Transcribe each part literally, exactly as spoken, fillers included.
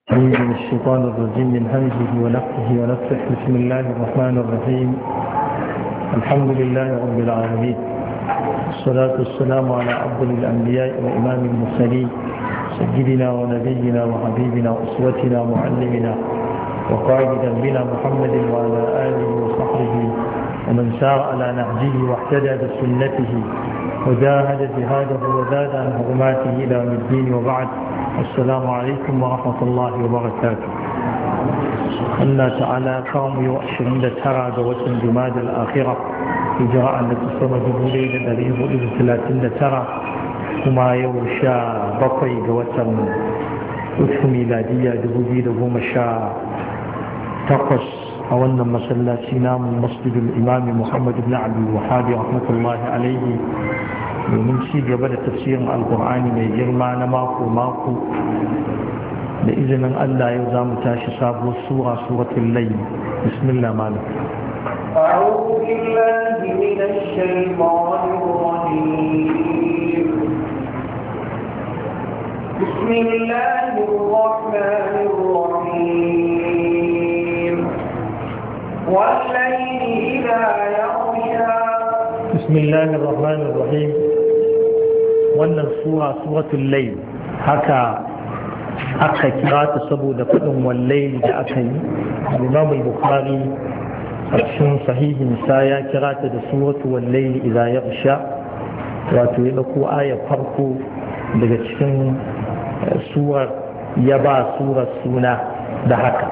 من الشيطان الرجيم من همزه ونفخه ونفخه. بسم الله الرحمن الرحيم. الحمد لله رب العالمين، الصلاة والسلام على أفضل الأنبياء وإمام المرسلين سيدنا ونبينا وحبيبنا وأسوتنا ومعلمنا وقائد ذنبنا محمد وعلى آله وصحبه ومن سار على نهجه واهتدى بسنته وجاهد جهاده وزاد عن حرماته إلى يوم الدين. وبعد، السلام عليكم ورحمة الله وبركاته. الله تعالى قام يؤشرون ترى دوة جماد الآخرة إجراء التي صمد بوليد الذي بوليد ثلاثين ترى كما يوشى بقي دوة أسف ميلادية دبودي دبوم شاء تقص أولنا مسلاتنا من مسجد الإمام محمد بن عبد الوهاب رحمة الله عليه domin ci gaba da tafsirin alkur'ani mai girma na mako-mako da izinin Allah yau za mu tashi sabuwar sura suratul layl. bismillah malam. أعوذ بالله من الشيطان الرجيم. بسم الله الرحمن الرحيم. والليل إذا يغشى. بسم الله الرحمن الرحيم. wannan sura suratul layl haka aka kira ta saboda fadin wallahi da aka yi. Imam al-Bukhari a cikin sahihin sa ya kira ta da suratul wallahi idza yaghsha, wato ya dauko ayar farko daga cikin surar ya ba surar suna da haka.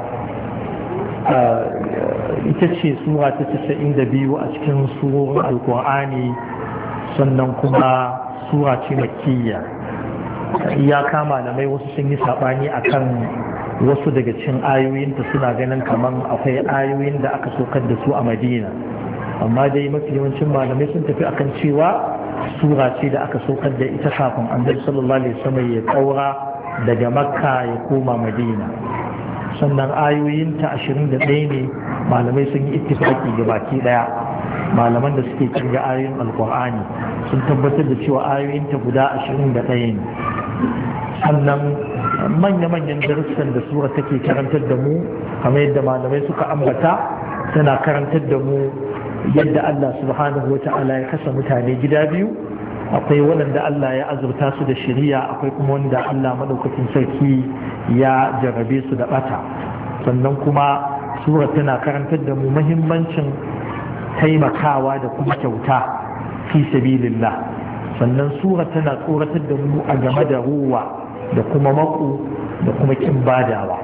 Ita ce sura ta casa'in da biyu a cikin surorin alkur'ani, sannan kuma sura ce makiyya. Ya kama da mai wasu sun yi saɓani akan wasu daga cikin ayoyinta, suna ganin kamar akwai ayoyin da aka saukar da su a madina, amma dai mafi yawancin malamai sun tafi akan cewa sura ce da aka saukar da ita kafin annabi sallallahu alaihi wasallam ya kaura daga makka ya koma madina. Sannan ayoyinta ashirin da ɗaya ne, malamai sun yi ittifaki ga baki ɗaya. Malaman da suke kirga ayoyin alkur'ani sun tabbatar da cewa ayoyinta guda ashirin da ɗaya ne. Sannan manya-manyan darussan da sura take karantar da mu, kamar yadda malamai suka ambata, tana karantar da mu yadda Allah subhanahu wa ta'ala ya kasa mutane gida biyu. Akwai waɗanda Allah ya azurta su da shiriya, akwai kuma wanda Allah maɗaukacin sarki ya jarrabe su da ɓata. Sannan kuma sura tana karantar da mu muhimmancin taimakawa da kuma kyauta fi sabilillah. Sannan sura tana tsoratar da mu a game da ruwa da kuma mako da kuma kin badawa.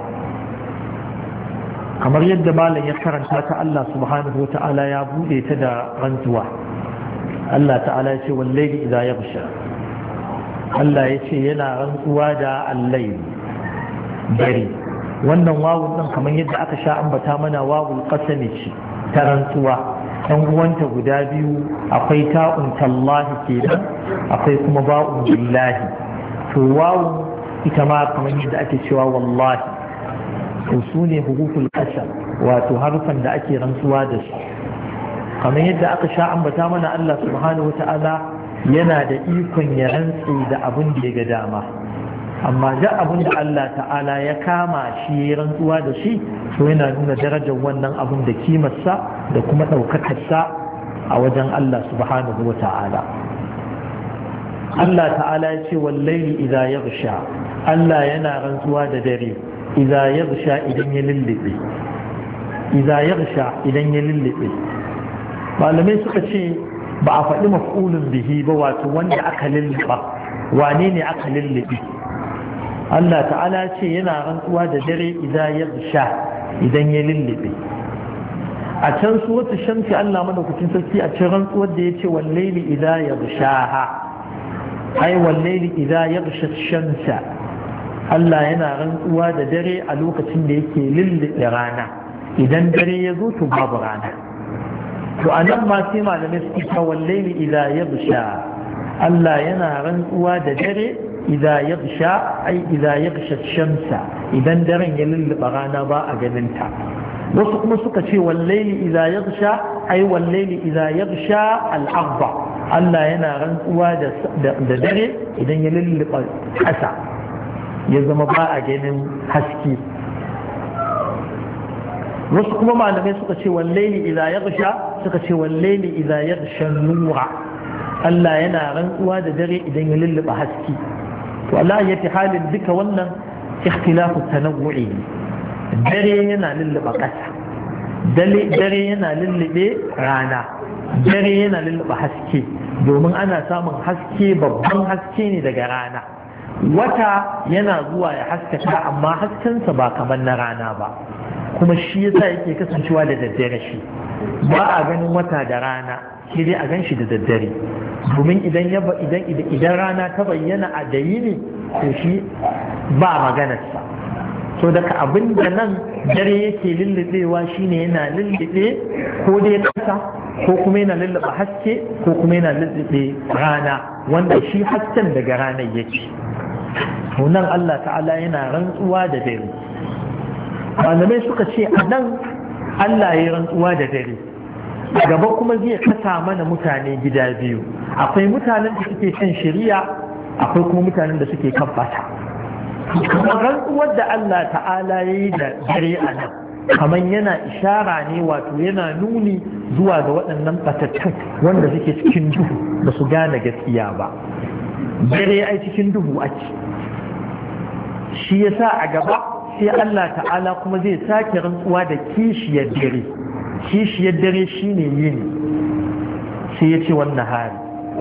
Kamar yadda malam ya karanta ta, Allah subhanahu wa ta'ala ya bude ta da rantsuwa. Allah ta'ala ya ce wallahi idza yaghsha. Allah ya ce yana rantsuwa da al-layl, dare. Wannan wawun din kamar yadda aka sha ambata mana wawul qasami ce ta rantsuwa. ɗan uwanta guda biyu akwai ta'un tallahi kenan, akwai kuma ba'un billahi. to wawun ita ma kamar yadda ake cewa wallahi, to su ne huruful qasam, wato harufan da ake rantsuwa da su. kamar yadda aka sha ambata mana, Allah subhanahu wata'ala yana da ikon ya rantsi da abin da ya ga dama, amma da abin da Allah ta'ala ya kama shi ya rantsuwa da shi, to yana nuna darajar wannan abin da kimarsa da kuma ɗaukakarsa a wajen Allah subhanahu wa ta'ala. Allah ta'ala ya ce wallahi idza yaghsha. Allah yana rantsuwa da dare idza yaghsha, idan ya lullube. idza yaghsha, idan ya lullube. Malamai suka ce ba a faɗi maf'ulun bihi ba, wato wanda aka lulluba. Wane ne aka lullube? Allah ta'ala ce yana rantsuwa da dare idan ya sha, idan ya lullube. A can suratul shamsi Allah madaukakin sarki a cikin rantsuwar da yace wallaili idan ya sha, ai wallaili idan ya shamsa. Allah yana rantsuwa da dare a lokacin da yake lullube rana. Idan dare ya zo to babu rana. To anan ma sai malamai suke cewa wallaili idan ya sha, Allah yana rantsuwa da dare إذا يغشى أي إذا يغشى الشمس إذا درن يلل بغانا باء جننتا. وسق مسق شيء والليل إذا يغشى أي والليل إذا يغشى الأرض. الله ينا رنقوا دري إذا يلل حسا. ya zama ba a ganin haske. wasu kuma malamai suka ce wallaili idza yaghsha suka ce wallaili idza yaghsha nura Allah yana rantsuwa da dare idan ya lulluba haske. to Allah ya fi halin duka wannan ikhtilafu tanawwu'i, dare yana lulluba ƙasa, dare yana lullube rana, dare yana lulluba haske, domin ana samun haske, babban haske ne daga rana. Wata yana zuwa ya haskaka amma haskensa ba kamar na rana ba, kuma shi yasa yake kasancewa da daddare. Shi ba a ganin wata da rana, sai dai a gan shi da daddare, domin idan idan idan rana ta bayyana a dayi ne to shi ba maganarsa. so daga abin da nan dare yake lullubewa shine yana lullube ko dai kasa ko kuma yana lullube haske ko kuma yana lullube rana, wanda shi hasken daga ranar yake. to nan Allah ta'ala yana rantsuwa da dare. malamai suka ce a nan Allah ya rantsuwa da dare, a gaba kuma zai kasa mana mutane gida biyu. akwai mutanen da suke kan shari'a, akwai kuma mutanen da suke kan bata. kamar rantsuwar da Allah ta'ala ya yi da dare a nan kamar yana ishara ne, wato yana nuni zuwa ga waɗannan batattun wanda suke cikin duhu ba su gane gaskiya ba. dare ai cikin duhu ake, shi yasa a gaba sai Allah ta'ala kuma zai sake rantsuwa da kishiyar dare. kishiyar dare shine yini, sai ya ce wannan hari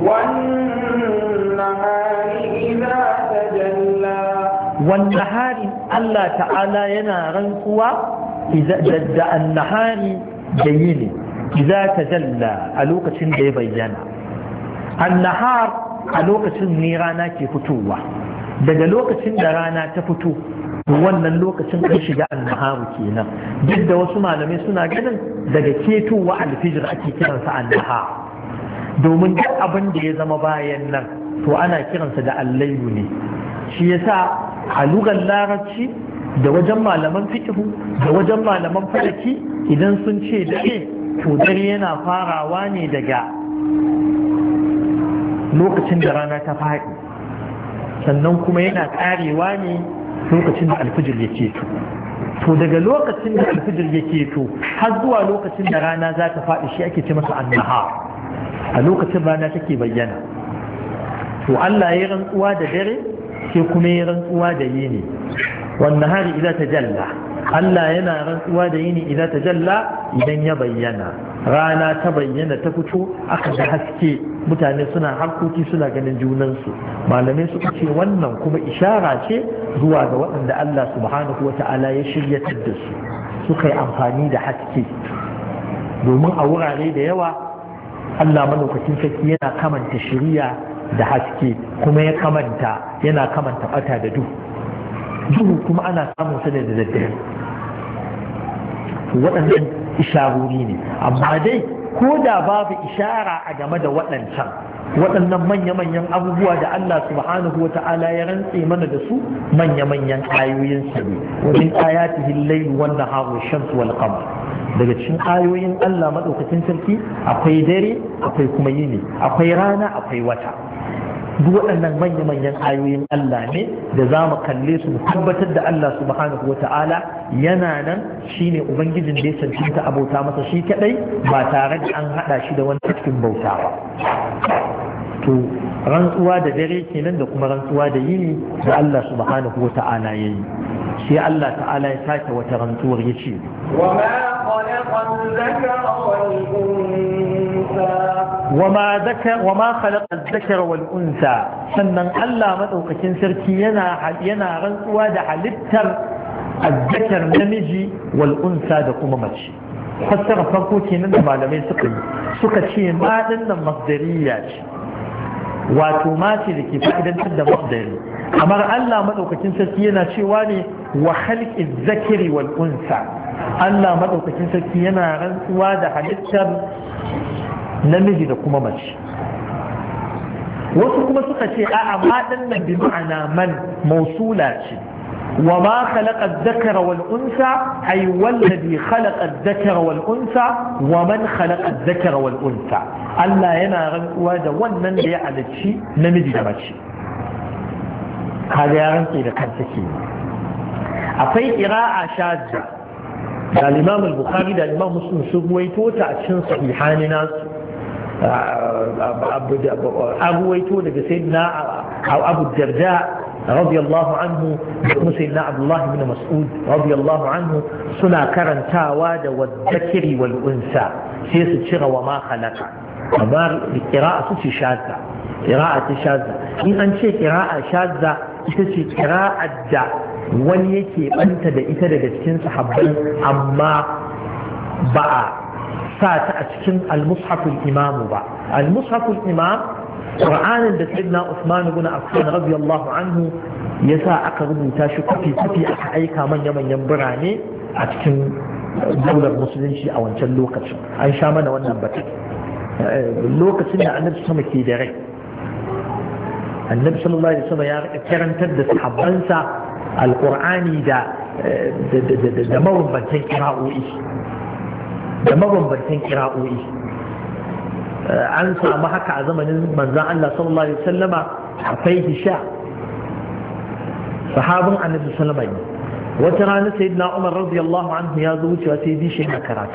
wannan hari Allah ta'ala yana rantsuwa da annahari da yini idza tajalla, a lokacin da ya bayyana. annahar a lokacin ne rana ke fitowa, daga lokacin da rana ta fito wannan lokacin an shiga annaharu kenan. duk da wasu malamai suna ganin daga ketowa alfijir ake kiransa annahar, domin duk abin da ya zama bayan nan to ana kiransa da allayyu ne. shi yasa a lugar larabci da wajen malaman fiqhu da wajen malaman falaki idan sun ce dare to dare yana farawa ne daga lokacin da rana ta faɗi, sannan kuma yana karewa ne lokacin da alfijir ya keto. to daga lokacin da alfijir ya keto har zuwa lokacin da rana za ta faɗi shi ake ce masa annahar, a lokacin rana take bayyana. to Allah ya rantsuwa da dare sai kuma ya rantsuwa da yini. wannan hari idan ta jalla, Allah yana rantsuwa da yini idan ta jalla, idan ya bayyana rana ta bayyana ta fito aka ga haske, mutane suna harkoki suna ganin junansu. malamai suka ce wannan kuma ishara ce zuwa ga waɗanda Allah subhanahu wa ta'ala ya shiryatar da su suka yi amfani da haske, domin a wurare da yawa Allah madaukakin sarki yana kamanta shiriya da haske, kuma ya kamanta yana kamanta bata da duhu. duhu kuma ana samun sa da daddare. waɗannan isharori ne, amma dai ko da babu ishara a game da waɗancan waɗannan manya-manyan abubuwa da Allah subhanahu wa ta'ala ya rantse mana da su, manya-manyan ayoyin sa ne. wajen ayatihi al-layl wan nahar wash-shams wal qamar, daga cikin ayoyin Allah madaukakin sarki akwai dare akwai kuma yini, akwai rana akwai wata. duk waɗannan manya-manyan ayoyin Allah ne da za mu kalle su mu tabbatar da Allah subhanahu wa ta'ala yana nan, shine ubangijin da ya cancanta abauta masa shi kadai ba tare da an hada shi da wani cikin bauta ba. to rantsuwa da dare kenan da kuma rantsuwa da yini da Allah subhanahu wa ta'ala yayi. sai Allah ta'ala ya sake wata rantsuwar yace wa ma khalaqa dhakara wal unsa وما ذكر وما خلق الذكر والأنثى sannan Allah madaukakin sarki yana yana rantsuwa da halittar azzakar namiji wal unsa da kuma mace. fassara farko kenan da malamai suka yi suka ce ma dinnan masdariya ce, wato ma ce da ke fa'idantar da masdari. kamar Allah madaukakin sarki yana cewa ne wa khalqi zakari wal unsa, Allah madaukakin sarki yana rantsuwa da halittar namiji da kuma mace. wasu kuma suka ce a'a ma nan bi ma'ana man mausula ce, wa ma khalaqa adh-dhakara wal unsa ay wallazi khalaqa adh-dhakara wal unsa wa man khalaqa adh-dhakara wal unsa. Allah yana rantsuwa da wannan da ya halicci namiji da mace. kaga ya rantse da kansa ke. Akwai qira'a shadda da Imam al-Bukhari da Imam Muslim sun ruwaito ta a cikin sahihani nasu. Abu waito daga sayyidina Abu Darda radiyallahu anhu da kuma sayyidina Abdullah ibn Mas'ud radiyallahu anhu suna karantawa da wadhakiri wal unsa sai su cira wa ma khalaqa amma qira'a su ce shadda qira'a ta shadda in an ce qira'a shadda ita ce qira'a da wani yake banta da ita daga cikin sahabbai amma ba a sa ta a cikin al-mushaful imam ba al-mushaful imam qur'anin da sayyidina Usman ibn Affan radiyallahu anhu yasa aka rubuta shi kafi kafi aka aika manya manyan birane a cikin daular musulunci a wancan lokacin an sha mana wannan batun lokacin da annabi sama ke da rai annabi sallallahu alaihi wasallam ya karantar da sahabbansa al-qur'ani da da mabambantan kira'o'i da mabambantan kira'o'i an samu haka a zamanin manzan Allah sallallahu alaihi wasallama akwai hisha sahabin annabi sallallahu alaihi wasallam wata rana sayyidina Umar radiyallahu anhu ya zo wucewa sai bi shi na karatu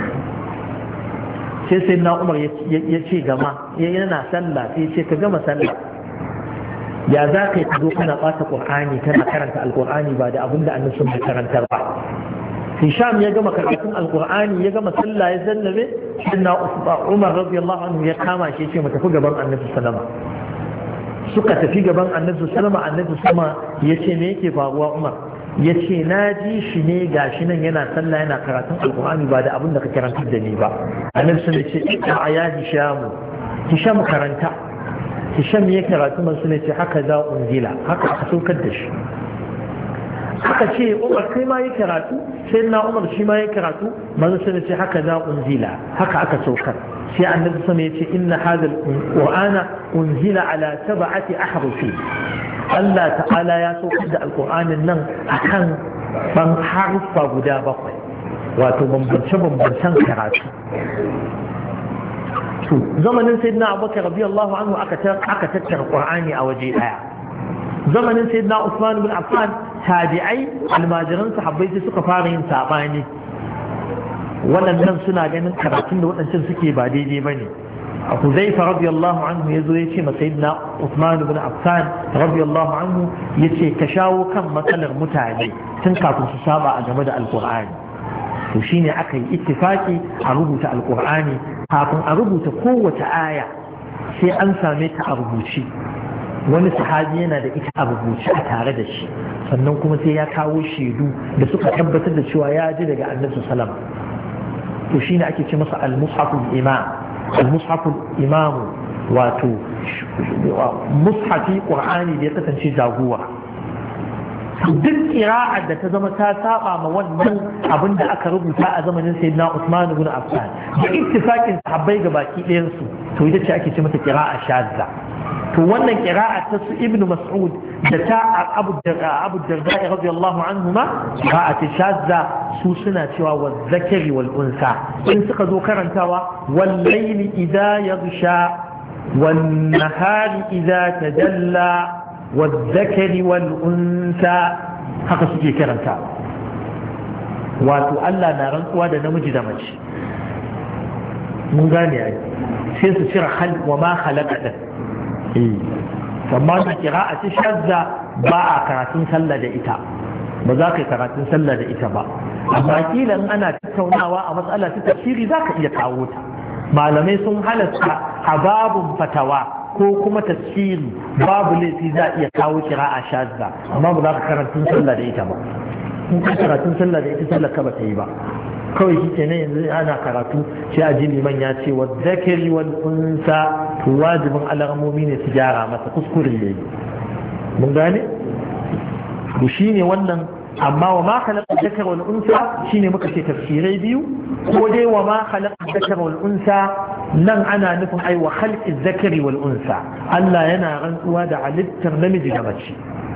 sai sayyidina Umar ya ce gama yana sallah sai ya ce ka gama sallah ya za ka yi ka zo kana ɓata ƙur'ani kana karanta alƙur'ani ba da abin da annabi sun karantar ba. Hisham ya gama karatun alkur'ani ya gama sallah ya sallabe inna Umar radiyallahu anhu ya kama shi ce mu tafi gaban Annabi sallama suka tafi gaban Annabi sallama Annabi sallama yace me yake faruwa Umar yace na ji shi ne gashi nan yana sallah yana karatun alkur'ani ba da abin da ka karanta da ni ba Annabi sallama yace ita ya Hisham Hisham karanta Hisham ya karatu man sunne ce haka za unzila haka aka saukar da shi haka ce Umar kai ma yi karatu sai na Umar shi ma yi karatu manzo sai ce haka za unzila haka aka saukar sai annabi sama yace inna hadha alqur'ana unzila ala sab'ati ahrufi Allah ta'ala ya saukar da alqur'anin nan akan ban harfa guda bakwai wato bambance bambancen karatu to zamanin sayyidina Abubakar radiyallahu anhu aka aka tattara qur'ani a waje daya zamanin sayyidina Usman ibn Affan tabi'ai almajiran sahabbai sai suka fara yin sabani waɗannan suna ganin karatun da waɗancan suke ba daidai bane Huzaifa radiyallahu anhu yazo ya ce ma sayyidina Usman ibn Affan radiyallahu anhu yace ka shawo kan matsalar mutane tun kafin su saba a game da alqur'ani to shine aka yi ittifaki a rubuta alqur'ani kafin a rubuta kowace aya sai an same ta a rubuce wani sahabi yana da ita a rubuce a tare da shi sannan kuma sai ya kawo shaidu da suka tabbatar da cewa ya ji daga annabi sallama to shine ake ce masa al-mushaful imam al-mushaful imam wato mushafi qur'ani da ya kasance jagora duk qira'ar da ta zama ta saba ma wannan abin da aka rubuta a zamanin sayyidina Usman ibn Affan da ittifaqin sahabbai gabaki ɗayan su to ita ce ake ce mata qira'a shadda to wannan qira'a ta su ibnu Mas'ud da ta Abu Darda Abu Darda radiyallahu anhuma qira'at shadda su suna cewa wa zakari wal unsa in suka zo karantawa wal layli idha yaghsha wan nahari idha tajalla wal zakari wal unsa haka suke karanta wato Allah na rantsuwa da namiji da mace mun gane ai sai su cire hal wa ma khalaqa da amma da kira'a ta shazza ba a karatun sallah da ita ba za ka yi karatun sallah da ita ba amma kila in ana tattaunawa a matsala ta tafsiri za ka iya kawo ta malamai sun halatta a babun fatawa ko kuma tafsiri babu laifi za a iya kawo kira'a shazza amma ba za ka karatun sallah da ita ba in ka karatun sallah da ita sallah ka ba ta yi ba kawai shi kenan yanzu ana karatu sai a ji liman ya ce wa zakari wal unsa to wajibin alamomi ne su gyara masa kuskure ne mun gane to shine wannan amma wa ma khalaqa zakara wal unsa shine muka ce tafsirai biyu ko dai wa ma khalaqa zakara wal unsa nan ana nufin ai wa khalqi zakari wal unsa Allah yana rantsuwa da halittar namiji da mace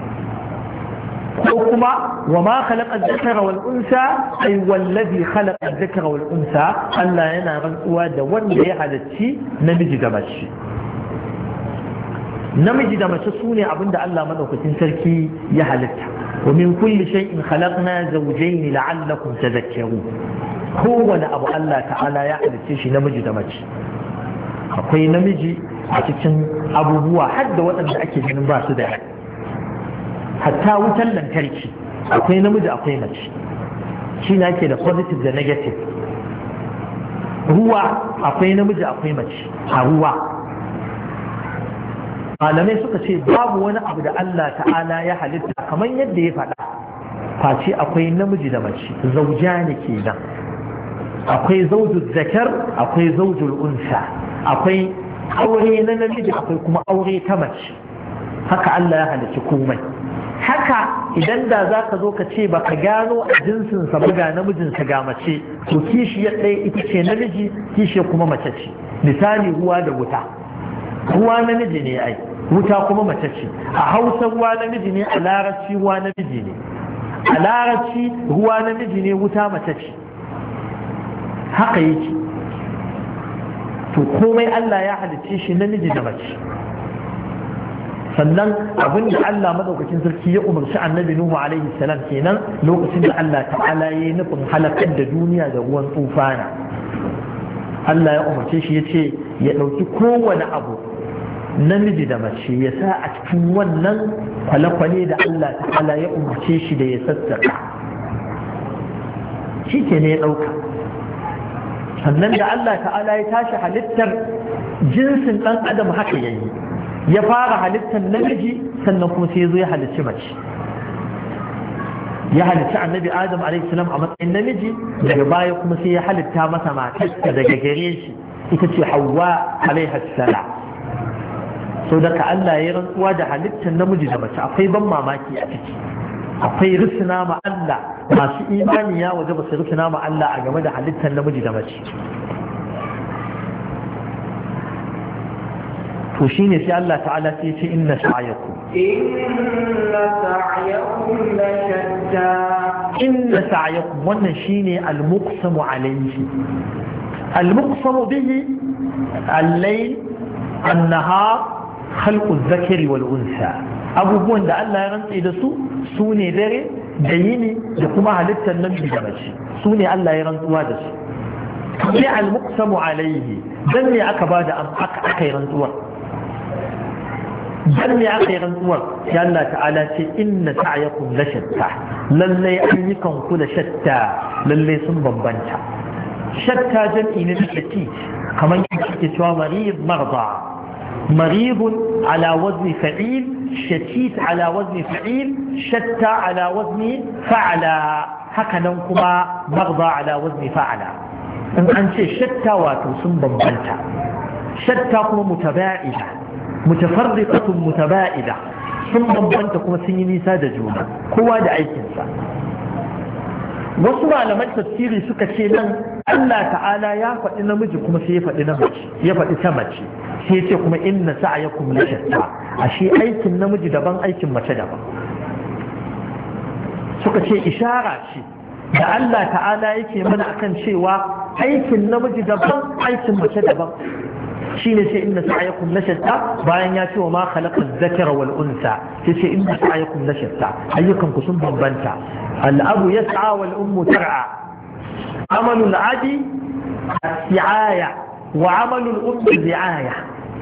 ko kuma wa ma khalaqa dhakara wal unsa ay wallazi khalaqa dhakara wal unsa Allah yana rantsuwa da wanda ya halacci namiji da mace namiji da mace su ne abinda Allah madaukakin sarki ya halitta wa min kulli shay'in khalaqna zawjayn la'allakum tadhakkarun kowane abu Allah ta'ala ya halitta shi namiji da mace akwai namiji a cikin abubuwa har da waɗanda ake ganin ba su da rai hatta wutar lantarki akwai namiji akwai mace shi na ke da positive da negative ruwa akwai namiji akwai mace a ruwa malamai suka ce babu wani abu da Allah ta'ala ya halitta kamar yadda ya faɗa face akwai namiji da mace zauja ne ke nan akwai zaujul zakar akwai zaujul unsa akwai aure na namiji akwai kuma aure ta mace haka Allah ya halicci komai haka idan da za ka zo ka ce ba ka gano a jinsinsa ba ga namijinsa ga mace to kishiyar ɗaya ita ce namiji kishiyar kuma mace ce misali ruwa da wuta ruwa namiji ne ai wuta kuma mace ce a hausa ruwa namiji ne a larabci ruwa namiji ne a larabci ruwa namiji ne wuta mace ce haka yake to komai Allah ya halicce shi namiji da mace sannan abin da Allah madaukakin sarki ya umarci annabi Nuhu alaihi salam kenan lokacin da Allah ta'ala ya yi nufin halakar da duniya da ruwan tsufana Allah ya umarce shi ya ce ya ɗauki kowane abu namiji da mace ya sa a cikin wannan kwale-kwale da Allah ta'ala ya umarce shi da ya sassaka shi ke ne ya ɗauka sannan da Allah ta'ala ya tashi halittar jinsin ɗan adam haka ya yi ya fara halittar namiji sannan kuma sai ya zo ya halicci mace ya halicci annabi adam alaihissalam a matsayin namiji daga baya kuma sai ya halitta masa matarsa daga gare shi ita ce hawa alaihassalam sau daga Allah ya rantsuwa da halittar namiji da mace akwai ban mamaki a ciki akwai risina ma Allah masu imani ya waje ba su risina ma Allah a game da halittar namiji da mace to shine sai Allah ta'ala sai ce inna sa'yakum inna sa'yakum la shatta inna sa'yakum wannan shine al-muqsamu alayhi al-muqsamu bihi al-layl an-nahar khalqu adh-dhakari wal-untha abubuwan da Allah ya rantse da su su ne dare da yini da kuma halittar namiji da mace su ne Allah ya rantsuwa da su sai al-muqsamu alayhi dan ne aka bada aka aka yi rantsuwar dan ne aka yi rantsuwar ya Allah ta'ala ce inna sa'yakum la shatta lallai ayyukan ku la shatta lallai sun bambanta shatta jam'i ne da shatti kamar yadda ake cewa marid marda marid ala wazni fa'il shatit ala wazni fa'il shatta ala wazni fa'ala haka nan kuma marda ala wazni fa'ala in an ce shatta wato sun bambanta shatta kuma mutaba'ida mutafarriqatun mutaba'ida sun bambanta kuma sun yi nisa da juna kowa da aikinsa wasu malaman tafsiri suka ce nan Allah ta'ala ya faɗi namiji kuma sai ya faɗi namiji ya faɗi ta mace sai ya ce kuma inna sa'yakum la shatta ashe aikin namiji daban aikin mace daban suka ce ishara ce da Allah ta'ala yake mana akan cewa aikin namiji daban aikin mace daban shine sai inna sa'yakum la shatta bayan ya ce wa ma khalaqa adh-dhakara wal unsa sai sai inna sa'yakum la shatta ayyukan ku sun bambanta al-abu yas'a wal ummu tar'a amalu al-abi as-si'aya wa amalu al-ummi zi'aya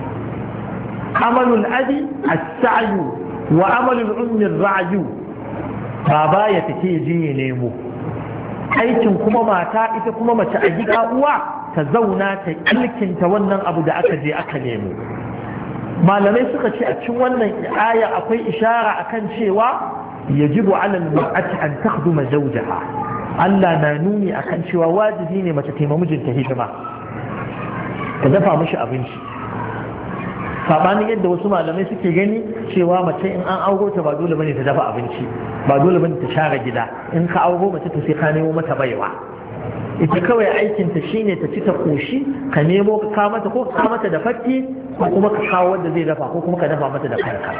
amalu al-abi as-sa'yu wa amalu al-ummi ar-ra'yu baba ya tace je ya nemo aikin kuma mata ita kuma mace a gida uwa ta zauna ta ilkinta wannan abu da aka je aka nemo malamai suka ce a cikin wannan aya akwai ishara akan cewa yajibu ala al-mar'ati an takhduma zawjaha Allah na nuni akan cewa wajibi ne mace ta yi mijinta hidima ta dafa mishi abinci sabanin yadda wasu malamai suke gani cewa mace in an auro ta ba dole bane ta dafa abinci ba dole bane ta share gida in ka auro mace to sai ka nemo mata baiwa ita kawai aikinta shine ta ci ta koshi ka nemo ka kawo mata ko ka kawo mata da fatti ko kuma ka kawo wanda zai dafa ko kuma ka dafa mata da kanka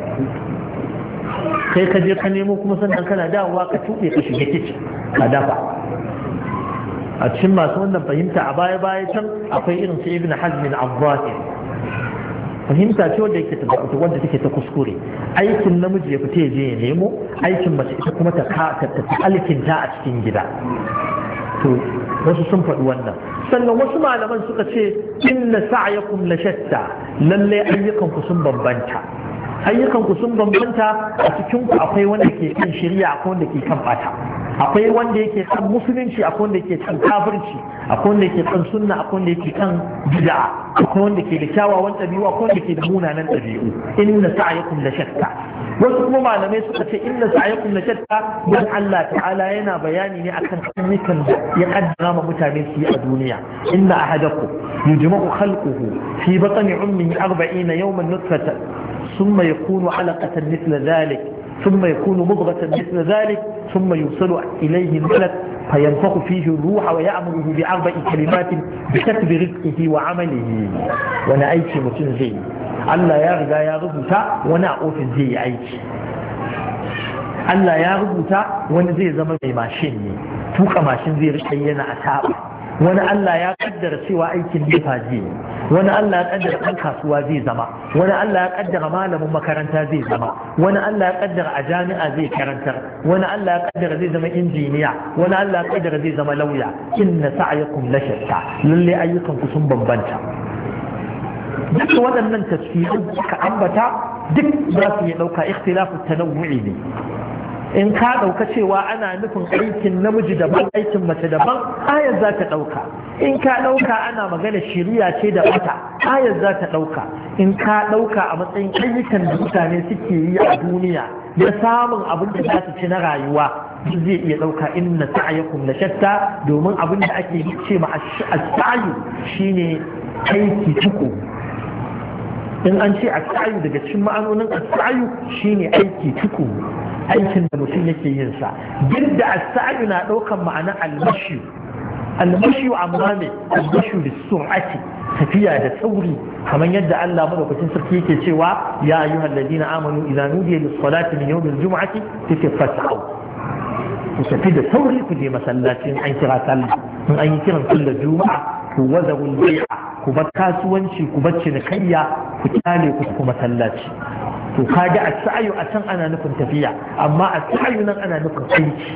kai ka je ka nemo kuma sannan kana dawowa ka tuɓe ka shiga kici ka dafa a cikin masu wannan fahimta a baya baya can akwai irin su ibn hazm al-azzahir fahimta ce wanda yake tabbata wanda take ta kuskure. Aikin namiji ya fita ya je ya nemo, aikin mace ita kuma ta ta alkinta a cikin gida. To wasu sun faɗi wannan. Sannan wasu malaman suka ce inna sa'yakum la shatta, lalle ayyukan ku sun bambanta. Ayyukan ku sun bambanta, a cikin ku akwai wanda ke kan shari'a, akwai wanda ke kan bata. Akwai wanda yake kan musulunci, akwai wanda yake kan kafirci, akwai wanda yake kan sunna, akwai wanda yake kan bid'a, akwai wanda ke da kyawawan ɗabi'u, akwai wanda ke da munanan ɗabi'u. Inna sa'yakum la shatta. Wasu kuma malamai suka ce inna sa'yakum la shatta, dan Allah ta'ala yana bayani ne akan ayyukan da ya kaddara ma mutane su yi a duniya. Inna ahadakum yujma'u khalquhu fi batni ummihi arba'ina yawman nutfatan thumma yakunu 'alaqatan mithla dhalik ثم يكون مضغة مثل ذلك ثم يوصل إليه الملك فينفخ فيه الروح ويأمره بأربع كلمات بكتب رزقه وعمله. وانا أيتي متن زي الله يرجع يا ربوتا وانا أوفي زي أيتي Allah ya rubuta wani zai zama mai mashin ne, tuka mashin zai rike yana a taɓa. Wani Allah ya kaddara cewa aikin nefa zai, wani Allah ya kaddara ɗan kasuwa zai zama, wani Allah ya kaddara malamin makaranta zai zama, wani Allah ya kaddara a jami'a zai karantar, wani Allah ya kaddara zai zama injiniya, wani Allah ya kaddara zai zama lauya. Inna sa'yakum la shatta, lalle ayyukan ku sun bambanta. Duk waɗannan tafsirin ka ambata duk za su iya ɗauka ikhtilafu tanawwu'i ne. In ka ɗauka cewa ana nufin aikin namiji daban aikin mace daban, ayar za ta ɗauka. In ka ɗauka ana magana shiriya ce da wata, ayar za ta ɗauka. In ka ɗauka a matsayin ayyukan da mutane suke yi a duniya da samun abin da za su ci na rayuwa, duk zai iya ɗauka inna sa'yakum la shatta, domin abin da ake ce ma as-sa'yu shine aiki tuku. In an ce as-sa'yu daga cikin ma'anonin as-sa'yu shine aiki tuku, aikin da mutum yake yin sa. Duk da as-sa'yu na ɗaukan ma'ana al-mashi, al-mashi amma me al-mashi da sur'ati, tafiya da sauri, kamar yadda Allah madaukakin sarki yake cewa ya ayyuhal ladina amanu idza nudiya lis-salati min yawmil jum'ati fas'au, ku tafi da sauri ku je masallacin an kira sallah. In an yi kiran sallar juma'a ku wazarul bai'a, ku bar kasuwanci, ku bar cinikayya, ku kyale ku kuma masallaci. To kaga as-sa'yu a can ana nufin tafiya, amma as-sa'yu nan ana nufin aiki.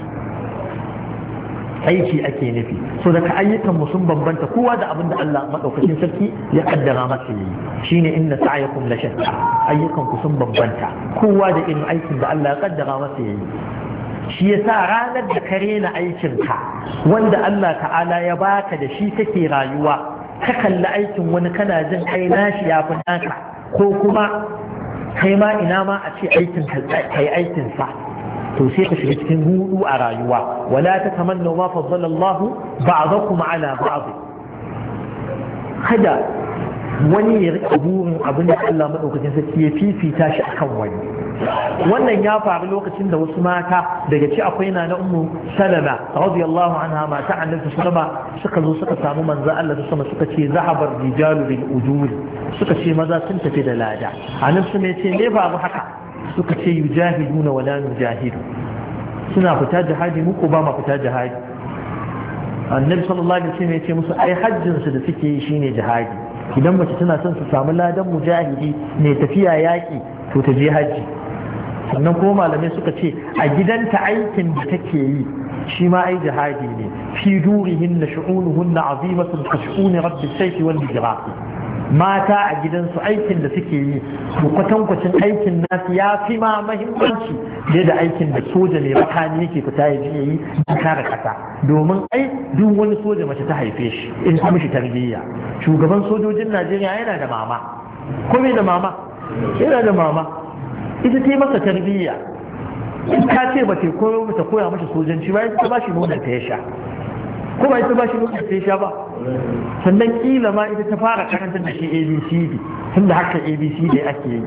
Aiki ake nufi. So daga ayyukan mu sun bambanta, kowa da abin da Allah madaukakin sarki ya kaddara masa yi. Shine inna sa'yakum la shatta. Ayyukan ku sun bambanta, kowa da irin aikin da Allah ya kaddara masa yi. Shi yasa ranar da ka rena aikinka wanda Allah ta'ala ya baka da shi kake rayuwa, ka kalli aikin wani kana jin kai nashi ya fi naka, ko kuma kai ma ina ma a ce aikin kai aikin sa, to sai ka shiga cikin hudu a rayuwa. Wala ta tamanna ma faddala Allah ba'dakum ala ba'd. Kada wani ya rika burin abin da Allah madaukakin sarki ya fifita shi akan wani. Wannan ya faru lokacin da wasu mata daga ci akwai na na ummu salama radiyallahu anha, mata annabi sallama, suka zo suka samu manzo Allah sama suka ce zahabar rijalu bil ujuri, suka ce maza sun tafi da lada. Annabi sun ce me babu haka? Suka ce yujahiduna wala nujahidu, suna fita jihadi muku ba ma fita jihadi. Annabi sallallahu alaihi wasallam ya ce musu ai hajjin su da suke yi shine jihadi. Idan mace tana son su samu ladan mujahidi ne tafiya yaki, to ta je haji. Sannan kuma malamai suka ce a gidanta aikin da take yi shi ma ai jihadi ne. Fi durihin na shu'unuhun na azimatun ka shu'uni rabbi saifi wal hijra. Mata a gidansu aikin da suke yi kwatankwacin aikin nasu ya fi ma mahimmanci da da aikin da soja ne makani yake fita ya je yi don kare kasa. Domin ai duk wani soja mace ta haife shi in ta mishi tarbiyya. Shugaban sojojin Najeriya yana da mama, ko bai da mama? Yana da mama. Ita ta yi masa tarbiyya. In ka ce ba ta koyo ta koya masa sojanci ba, ita ba shi nonon ta ya sha, ko ba ita ba shi nonon ta ya sha ba. Sannan kila ma ita ta fara karantar da shi A B C D, tunda haka A B C D ake yi.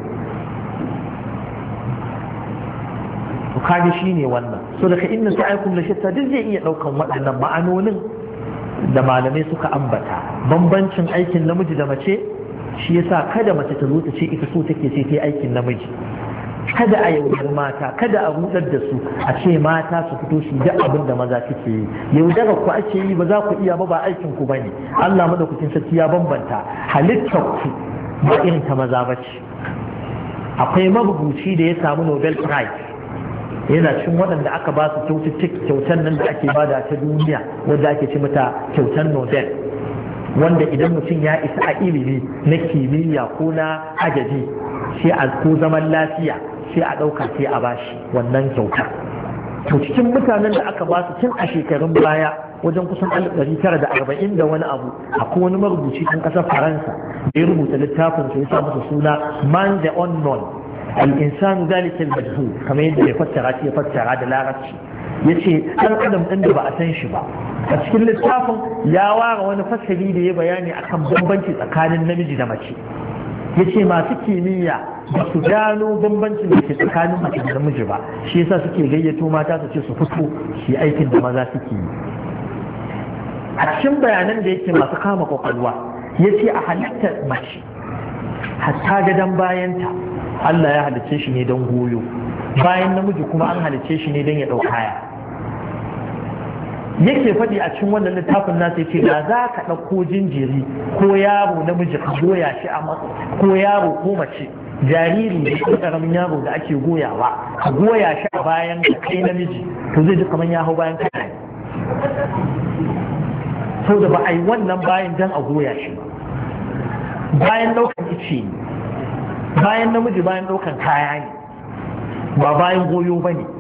to kaga shine wannan. So daga inna sa'ikum la shatta duk zai iya daukan waɗannan ma'anonin da malamai suka ambata. Bambancin aikin namiji da mace shi yasa kada mace ta zo ta ce ita so take sai ta aikin namiji. Kada a yaudar mata, kada a rudar da su a ce mata su fito su da abin da maza suke yi. Yaudara ku ake yi, ba za ku iya ba, ba aikin ku bane. Allah madaukakin sarki ya bambanta halittar ku ba irin ta maza ba ce. Akwai marubuci da ya samu Nobel Prize yana cin waɗanda aka ba su kyautar nan da ake bada ta duniya wanda ake ci mata kyautar Nobel, wanda idan mutum ya isa a ilimi na kimiyya ko na ajabi sai a ko zaman lafiya sai a ɗauka sai a bashi wannan kyautar. To cikin mutanen da aka ba su tun a shekarun baya wajen kusan alif ɗari tara da arba'in da wani abu, akwai wani marubuci ɗan ƙasar Faransa da ya rubuta littafin su ya sa masa suna Man the Unknown, al-insan zalika al-majhul, kamar yadda ya fassara shi ya fassara da larabci. Yace ɗan adam ɗin da ba a san shi ba. A cikin littafin ya ware wani fasali da ya bayani akan bambanci tsakanin namiji da mace. Yace masu kimiyya ba su gano bambancin da ke tsakanin mace da namiji ba, shi yasa suke gayyato mata su ce su fito su yi aikin da maza suke yi. A cikin bayanan da yake masu kama kwakwalwa ya ce a halittar mace hatta gadon bayanta Allah ya halicce shi ne don goyo, bayan namiji kuma an halicce shi ne don ya ɗau kaya. Yake faɗi a cikin wannan littafin nasa ya ce da za ka ɗauko jinjiri ko yaro namiji ka goya shi a ko yaro ko mace jariri da shi ƙaramin yaro da ake goyawa ka goya shi a bayan ka kai namiji to zai ji kamar ya hau bayan kai. Sau da ba a yi wannan bayan dan a goya shi ba, bayan ɗaukan ice ne, bayan namiji bayan ɗaukan kaya ne, ba bayan goyo ba ne.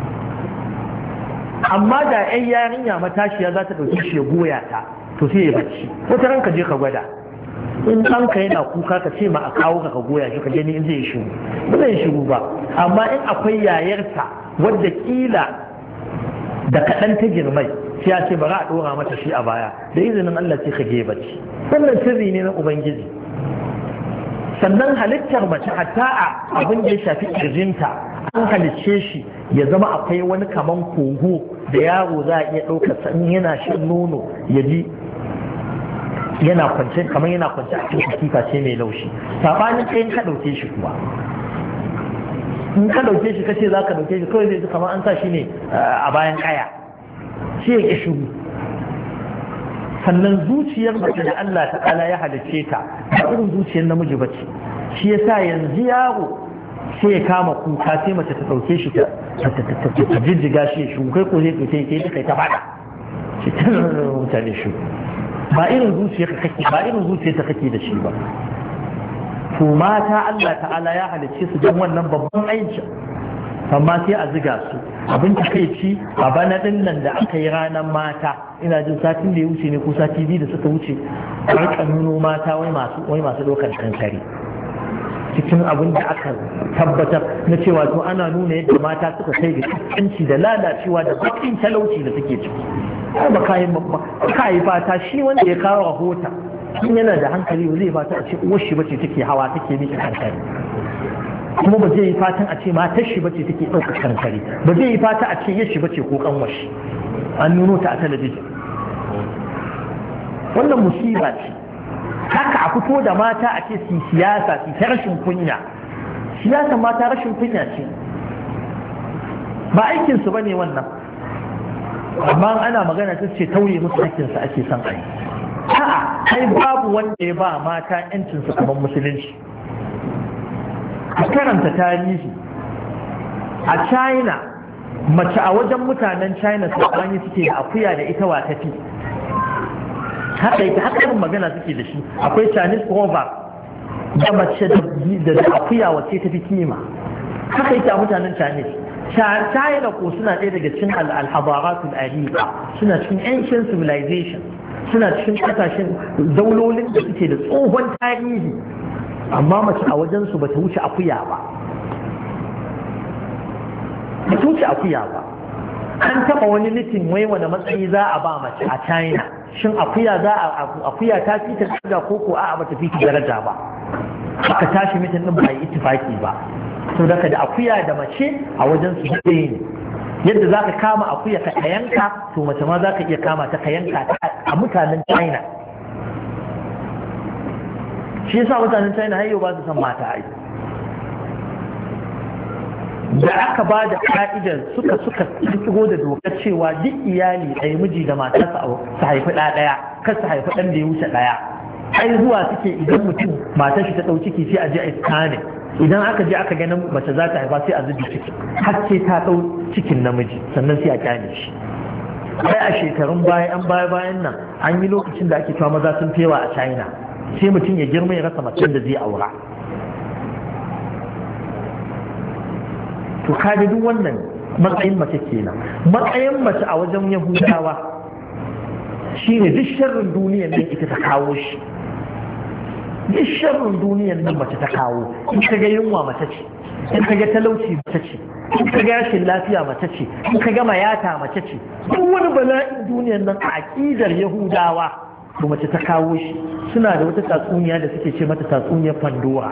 Amma da ‘yan yarinya matashiya za ta ɗauki shi ya goya ta to sai ya bacci, wata ranka je ka gwada in ɗanka yana kuka ka ce ma a kawo ka ka goya shi ka gani in zai shiru ba zai shiru ba. amma in akwai yayarsa wadda kila da kaɗan ta girmai sai ya ce bari a ɗora mata shi a baya da izinin Allah sai ka ge bacci. Wannan sirri ne na Ubangiji. Sannan halittar mace hatta a abin da ya shafi kirjinta an halicce shi ya zama akwai wani kaman kogo da yaro za a iya ɗaukar in yana shan nono ya ji yana kwance kamar yana kwance a cikin katifa ce mai laushi. Sabanin ɗayan ka ɗauke shi kuma in ka ɗauke shi kace za ka ɗauke shi kawai zai ji kamar an sa shi ne a bayan kaya shi ya ƙi shiru. Sannan zuciyar mace da Allah ta'ala ya halicce ta ba irin zuciyar namiji ba ce, shi yasa yanzu yaro sai ya kama kuka sai mace ta ɗauke shi ta jijjiga shi ya shigo kai ko zai ɗauke sai kai ta faɗa shi ta mutane shi ba irin zuciyar ka kake ba irin zuciyar ta kake da shi ba. To mata Allah ta'ala ya halicce su don wannan babban aiki, amma sai a ziga su. Abin takaici a bana din nan da aka yi ranar mata, ina jin satin da ya wuce ne ko sati biyu da suka wuce, a nuno mata wai masu wai masu ɗaukar kankare. Cikin abin da aka tabbatar na cewa to ana nuna yadda mata suka kai ga kaskanci da lalacewa da bakin talauci da suke ciki. Ba ka yi fata shi wanda ya kawo rahota in yana da hankali ba zai fata a ce uwar shi bace take hawa take miki kankare, kuma ba zai yi fatan a ce matar shi bace take ɗaukar kankare, ba zai yi fata a ce yar shi bace ko kanwar shi an nuno ta a talabijin. Wannan musiba ce. Haka a fito da mata a ce su siyasa su ta rashin kunya, siyasa mata rashin kunya ce, ba aikinsu ba ne wannan. Amma ana magana ta ce tauye musu aikinsu ake son a yi. A'a, ai babu wanda ya ba mata yancinsu kamar musulunci. A karanta tarihi a China, mace a wajen mutanen China su suke da akuya da ita wa tafi. Haka ita haka magana suke da shi. Akwai Chinese proverb da mace da akuya wacce ta fi kima. Haka ita mutanen Chinese. China ko suna ɗaya daga cikin al-habaratul ariba, suna cikin ancient civilization, suna cikin kasashen daulolin da suke da tsohon tarihi, amma mace a wajen su bata wuce akuya ba. Bata wuce akuya ba. An taɓa wani mitin wai wani matsayi za a ba mace a China. Shin akuya za a akuya ta fi ta daraja ko ko a'a bata fi ta daraja ba? Aka tashi mitin din ba yi ittifaki ba. To daga da akuya da mace a wajen su ɗaya ne. Yadda za ka kama akuya ka yanka, to mace ma za ka iya kama ta ka yanka a mutanen China. Shi yasa mutanen China har yau ba su san mata ai. Da aka ba da ka'idar suka suka kirkiro da dokar cewa duk iyali ɗaya miji da matarsa su haifi ɗa ɗaya kar su haifi ɗan da ya wuce ɗaya, ai zuwa suke idan mutum matar shi ta ɗau ciki sai a je a scanning idan aka je aka ganin mace za ta haifa sai a zubi ciki har sai ta ɗau cikin namiji sannan sai a kyale shi. Ai a shekarun baya an baya bayan nan an yi lokacin da ake cewa maza sun fewa a China sai mutum ya girma ya rasa macen da zai aura. To kaga duk wannan matsayin mace kenan. Matsayin mace a wajen Yahudawa shine duk sharrin duniyar nan ita ta kawo shi. Duk sharrin duniyar nan mace ta kawo. In ka ga yunwa mace ce, in ka ga talauci mace ce, in ka ga rashin lafiya mace ce, in ka ga mayata mace ce. Duk wani bala'in duniyar nan a aƙidar Yahudawa to mace ta kawo shi. Suna da wata tatsuniya da suke ce mata tatsuniyar Pandora.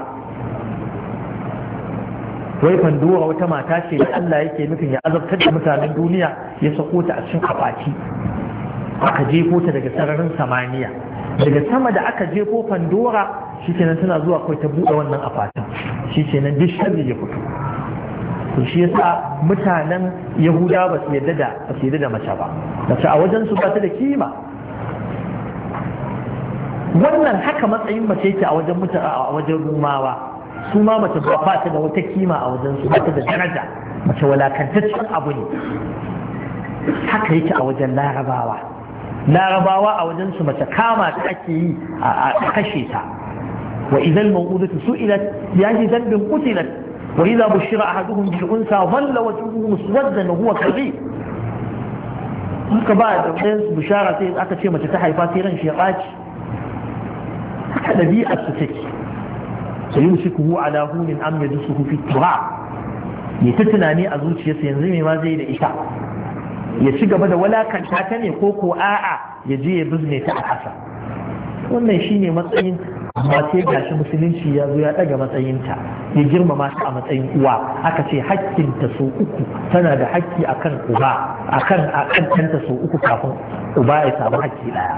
Wai Pandora wata mata ce da Allah yake nufin ya azabtar da mutanen duniya ya sako ta a cikin akwati. Aka jefo ta daga sararin samaniya. Daga sama da aka jefo Pandora shi kenan tana zuwa kawai ta buɗe wannan akwatin. Shi kenan duk sharri ya fito. To shi yasa mutanen Yahuda ba su yarda da ba su yarda da mace ba. Mace a wajen su ba ta da kima. Wannan haka matsayin mace yake a wajen mutane a wajen Rumawa. Su ma mace ba ta da wata kima a wajen su ba ta da daraja. Mace walakantaccen abu ne. Haka yake a wajen Larabawa. Larabawa a wajen su mace kama ta ake yi a kashe ta. Wa idan mawudatu su'ilat ya ji dambin qutilat wa idza bushira ahaduhum bil unsa dhalla wajhuhu muswaddan wa huwa kadhib. Haka ba da ɗayan bushara sai aka ce mace ta haifa sai ran shi ya ɓaci. Haka ɗabi'ar su take. sayumsikuhu ala hunin am yadsuhu fi turab. Ya ta tunani a zuciyarsa yanzu me ma zai da ita. Ya ci gaba da walakanta ta ne ko ko a'a ya je ya bizne ta a ƙasa. Wannan shine matsayin, amma sai gashi musulunci ya zo ya daga matsayinta, ya girmama ta a matsayin uwa. Aka ce hakkinta so uku, tana da hakki akan uba, akan akan tanta so uku kafin uba ya samu hakki daya.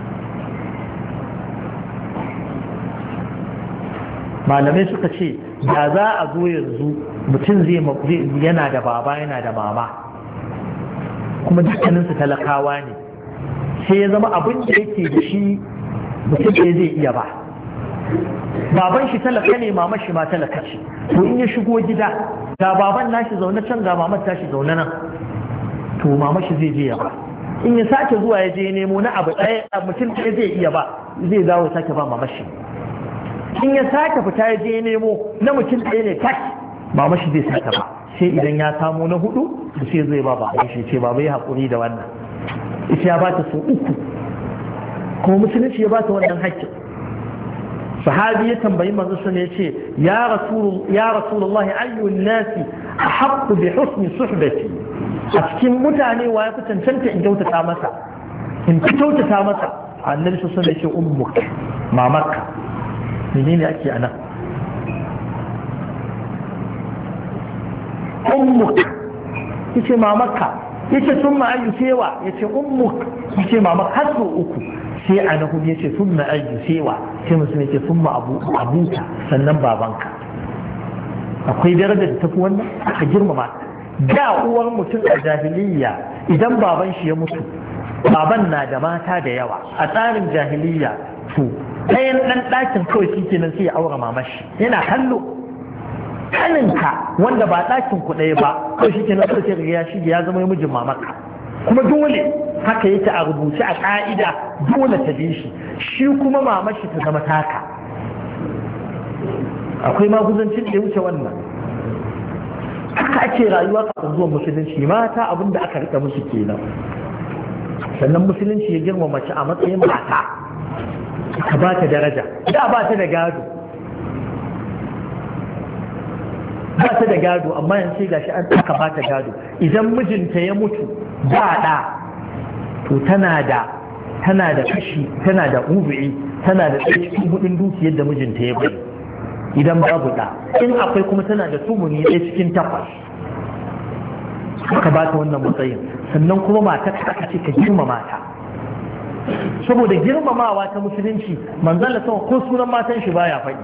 Malamai suka ce da za a zo yanzu mutum zai yana da baba yana da mama kuma dukkaninsu talakawa ne, sai ya zama abin da yake da shi mutum ɗaya zai iya ba. Baban shi talaka ne, mama shi ma talaka ce, to in ya shigo gida ga baban nashi zaune can ga mamar tashi zaune nan, to mama shi zai je ya ba. In ya sake zuwa ya je nemo na abu ɗaya mutum ɗaya zai iya ba, zai dawo sake ba mama shi. In ya sake fita ya je nemo na mutum ɗaya ne tak, mama shi zai sake ba. Sai idan ya samu na hudu da sai zai ba ba shi ce ba bai haƙuri da wannan. Ita ya ba ta so uku, kuma musulunci ya ba ta wannan haƙƙin. Sahabi ya tambayi manzo sun ya ce ya rasul ya rasulullahi ayyun nasi ahaqqu bi husni suhbati. A cikin mutane wa ya fi cancanta in kyautata masa in kyautata masa annabi sun ya ce ummuk, mamarka. Menene ake anan? ummuk yace mamarka, yace summa ayyu sewa, yace ummuk, yace mamarka har so uku. Sai a nahu yace summa ayyu sewa, sai mutum yace summa abu abuka, sannan babanka. Akwai darajar da tafi wannan aka girmama. Da uwar mutum a jahiliyya idan baban shi ya mutu, baban na da mata da yawa a tsarin jahiliyya, to ɗayan ɗan ɗakin kawai shi kenan sai ya aura mamashi yana kallo. Kaninka wanda ba ɗakin ku ɗaya ba kawai shi kenan sai ga ya shige ya zama mijin mamaka, kuma dole haka yake a rubuce a ƙa'ida, dole ta bi shi, shi kuma mamashi ta zama taka. Akwai maguzancin da ya wuce wannan. Haka ake rayuwa kafin zuwan musulunci, mata abin da aka rika musu kenan. Sannan musulunci ya girma mace a matsayin mata, ka ba ta daraja. Da ba ta da gado, ba ta da gado, amma yanzu gashi an aka ba ta gado. Idan mijinta ya mutu ba ɗa, to tana da tana da kashi, tana da ubu'i, tana da cikin hudun dukiyar da mijinta ya bari. Idan babu ɗa, in akwai kuma tana da tumuni ɗaya cikin takwas. Aka ba ta wannan matsayin. Sannan kuma mata aka ce ka girmama ta, saboda girmamawa ta musulunci. Manzon Allah sama ko sunan matan shi baya faɗi,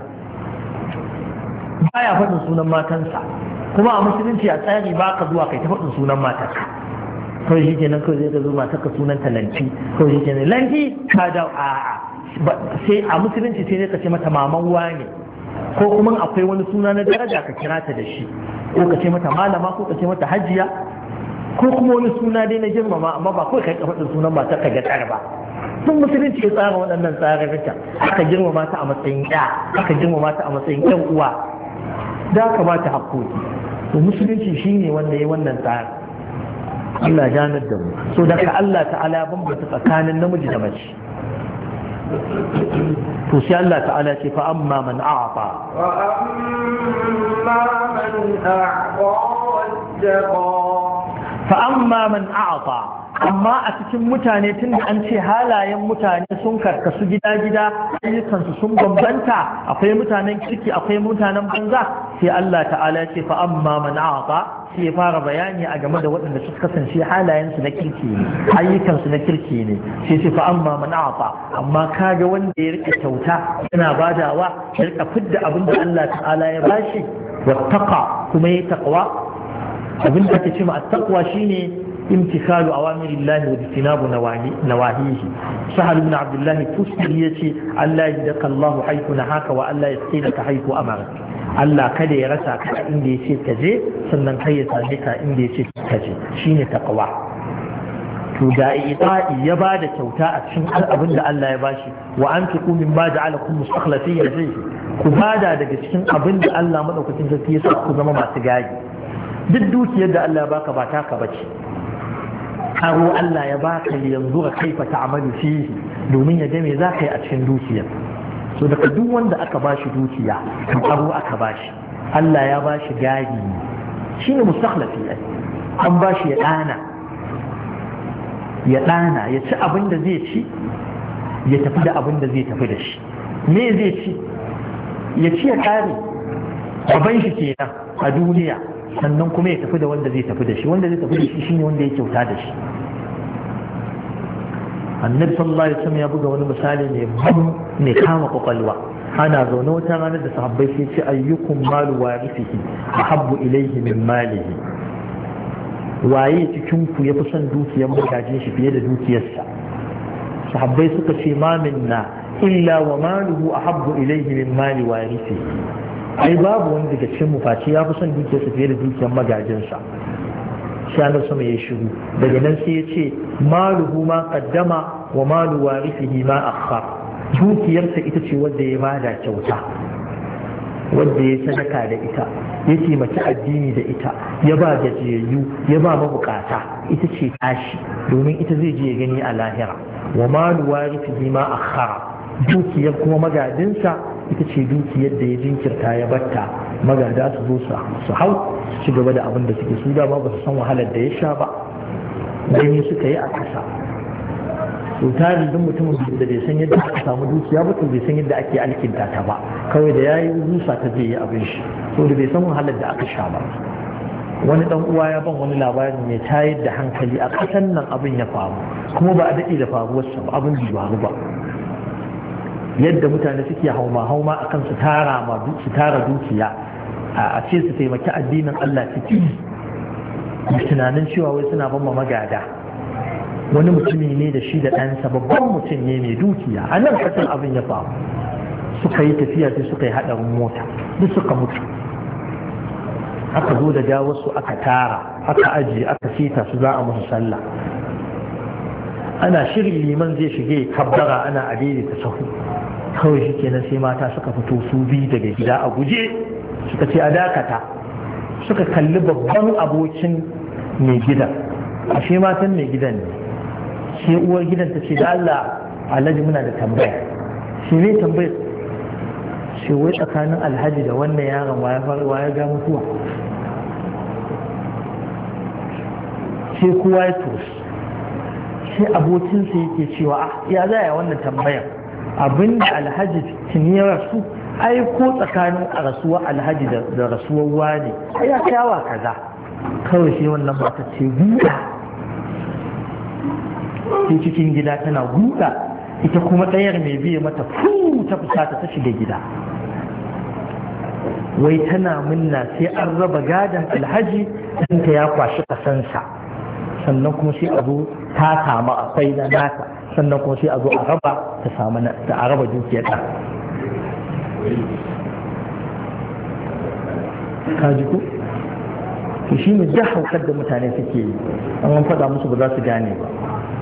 baya faɗin sunan matansa. Kuma a musulunci a tsari ba ka zuwa kai ta faɗin sunan matarka. Kawai shi kenan kawai zai ka zo matarka sunan ta lanti, kawai shi kenan lanti ka da a'a sai a musulunci sai ka ce mata maman wane, ko kuma akwai wani suna na daraja ka kira ta da shi, ko ka ce mata malama ko ka ce mata hajiya, ko kuma wani suna dai na girmama, amma ba kawai kai ka faɗin sunan ba ta ka ga ba. Sun musulunci ya tsara waɗannan tsararrika, aka girmama ta a matsayin ɗa, aka girmama ta a matsayin ɗan uwa, da ka ba ta haƙƙoƙi. To musulunci shine wanda ya wannan tsari. Allah janar da mu. So daga Allah ta'ala ya bambanta tsakanin namiji da mace. To sai Allah ta'ala ce fa amma man a'ata. Wa amma man a'ata wattaqa. Fa amma man a'ata. Amma a cikin mutane tun da an ce halayen mutane sun karkasu gida-gida, ayyukansu sun bambanta, akwai mutanen kirki akwai mutanen banza, sai Allah ta'ala ce fa amma man a'ata, sai ya fara bayani a game da waɗanda suka kasance halayensu na kirki ne, ayyukansu na kirki ne, sai ce fa amma man a'ata, amma kaga wanda ya rike kyauta yana badawa, ya rika fidda abin da Allah ta'ala ya bashi, wattaqa kuma ya taqwa. Abin da ake ce ma at-taqwa shine امتثال أوامر الله واجتناب نواهيه. سهل بن عبد الله التستري يتي ألا يجدك الله حيث نهاك وألا يسقينك حيث أمرك. ألا كده يرسى إن دي شيء كجي سنن كيسا لك إن دي شيء كجي شين تقوى. تدائي إطائي يباد كوتاء شن أبن الله يباشي وأن تقوم من بعد علىكم مستخلفين فيه كبادا دقى شن أبن الله مدوك تنجي يسأل كزم ما تقاي بالدوت يد الله باك باتاك بچي aro Allah ya baka yanzu ga kaifa ta'amalu fihi domin ya ga me za ka yi a cikin dukiya. So daga duk wanda aka bashi dukiya aro aka bashi, Allah ya bashi gadi shine mustakhlafi, an bashi ya dana ya dana ya ci abin da zai ci, ya tafi da abin da zai tafi da shi. Me zai ci? Ya ci ya kare gaban shi kenan a duniya, sannan kuma ya tafi da wanda zai tafi da shi. Wanda zai tafi da shi shine wanda ya kyauta da shi. Annabi sallallahu alaihi wasallam ya buga wani misali ne ban mai kama kwakwalwa. Ana zaune wata ranar da sahabbai sai ce ayyukum malu warithihi ahabbu ilayhi min malihi. Waye cikin ku yafi son dukiyar magajin shi fiye da dukiyarsa? Sahabbai suka ce ma minna illa wa maluhu ahabbu ilayhi min mali warithihi. Ai babu wanda daga cikin mu face ya fi son dukiyarsa fiye da dukiyar magajinsa. Shanar sama ya shiru daga nan sai ya ce maluhu ma qaddama wa malu warithihi ma akhar. Dukiyarsa ita ce wanda ya bada kyauta, wanda ya sadaka da ita, ya taimaki addini da ita, ya ba gajiyayyu, ya ba mabukata, ita ce tashi domin ita zai je ya gani a lahira. Wa malu warithihi ma akhar. Dukiyar kuma magadinsa ita ce dukiyar da ya jinkirta ya batta, magada su zo su hau su ci gaba da abin da suke su dama ba su san wahalar da ya sha ba, gani suka yi a ƙasa. to tari duk mutumin da bai san yadda aka samu dukiya ba to bai san yadda ake alkinta ta ba, kawai da yayi rusa ta zai yi abin shi, to da bai san wahalar da aka sha ba. Wani dan uwa ya ban wani labarin mai tayar da hankali a ƙasan nan abin ya faru, kuma ba a daɗe da faruwarsa ba, abin bai faru ba. Yadda mutane suke hauma hauma akan su tara ma su tara dukiya a ce su taimaki addinin Allah ciki da tunanin cewa wai suna ban magada. Wani mutumi ne da shi da ɗansa babban mutum ne mai dukiya, a nan kasan abin ya faru. Suka yi tafiya sai suka yi haɗarin mota duk suka mutu. Aka zo da gawarsu aka tara aka ajiye aka sita su za a musu sallah. Ana shirin liman zai shige kabbara ana adede ta sahu, kawai shi kenan sai mata suka fito su biyu daga gida a guje suka ce a dakata. Suka kalli babban abokin mai gidan, ashe matan mai gidan ne. Sai uwar gidan ta ce da Allah alhaji muna da tambaya. Shi ne tambayar? Shi wai tsakanin alhaji da wannan yaron waya ga mutuwa? Sai kowa ya tosu. Sai abokinsa yake cewa ya zaya wannan tambayar, abinda alhaji tuni ya rasu, ai ko tsakanin a rasuwar alhaji da rasuwar wani ai ya kyawa kaza. Kawai sai wannan mata ce guda, sai cikin gida tana guda, ita kuma ɗayar mai biye mata fu ta fusata ta shiga gida. Wai tana minna sai an raba gadon alhaji ɗanta ya kwashi ƙasansa, sannan kuma sai a zo ta samu akwai na nata, sannan kuma sai a zo a raba ta samu ta a raba dukiyar ta ka ji ko to shi ne da haukar da mutane suke yi an faɗa musu ba za su gane ba.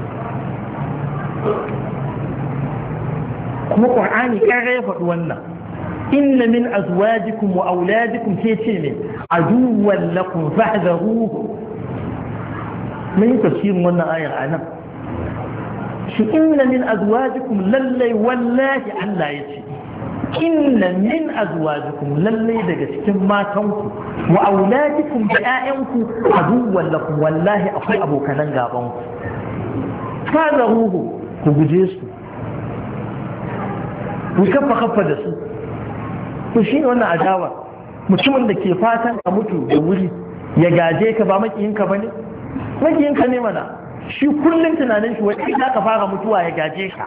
kuma ƙur'ani ƙara ya faɗi wannan inna min azwajikum wa auladikum sai ce ne aduwwan lakum fahdharuhu. mun yi tafsirin wannan ayar a nan shi inna min azwajikum lallai wallahi Allah ya ce inna min azwajikum lallai daga cikin matanku wa auladikum da ƴaƴanku aduwwan lakum wallahi akwai abokanan gaban ku fahdharuhu ku guje su ku kafa kafa da su to shi wannan adawa mutumin da ke fatan ka mutu da wuri ya gaje ka ba makiyinka bane makiyinka ne mana shi kullum tunanin shi wai za ka fara mutuwa ya gaje ka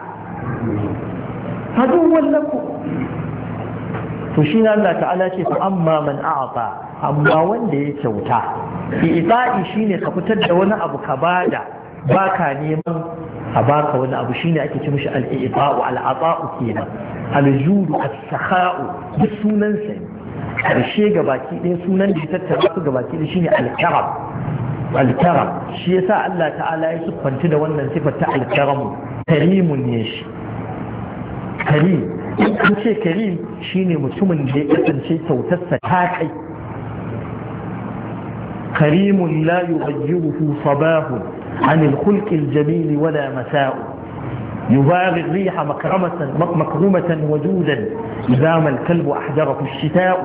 hadu wallaku to shi ne Allah ta'ala ce fa amma man a'ata amma wanda ya kyauta i'ta'i shine ka fitar da wani abu ka bada baka neman a baka wani abu shine ake ce mishi al-i'ta'u al-ata'u kenan al-judu as-sakha'u duk sunan sa karshe gabaki ɗaya sunan da ya tattara su gabaki ɗaya shine al-karam al-karam shi yasa Allah ta'ala ya siffanta da wannan sifar ta al-karam karimun ne shi karim in an ce karim shine mutumin da ya kasance kyautarsa ta kai karimun la yughayyiruhu sabahun عن الخلق الجميل ولا مساء يباغي الريح مكرمة مكرمة وجودا إذا ما الكلب أحجره الشتاء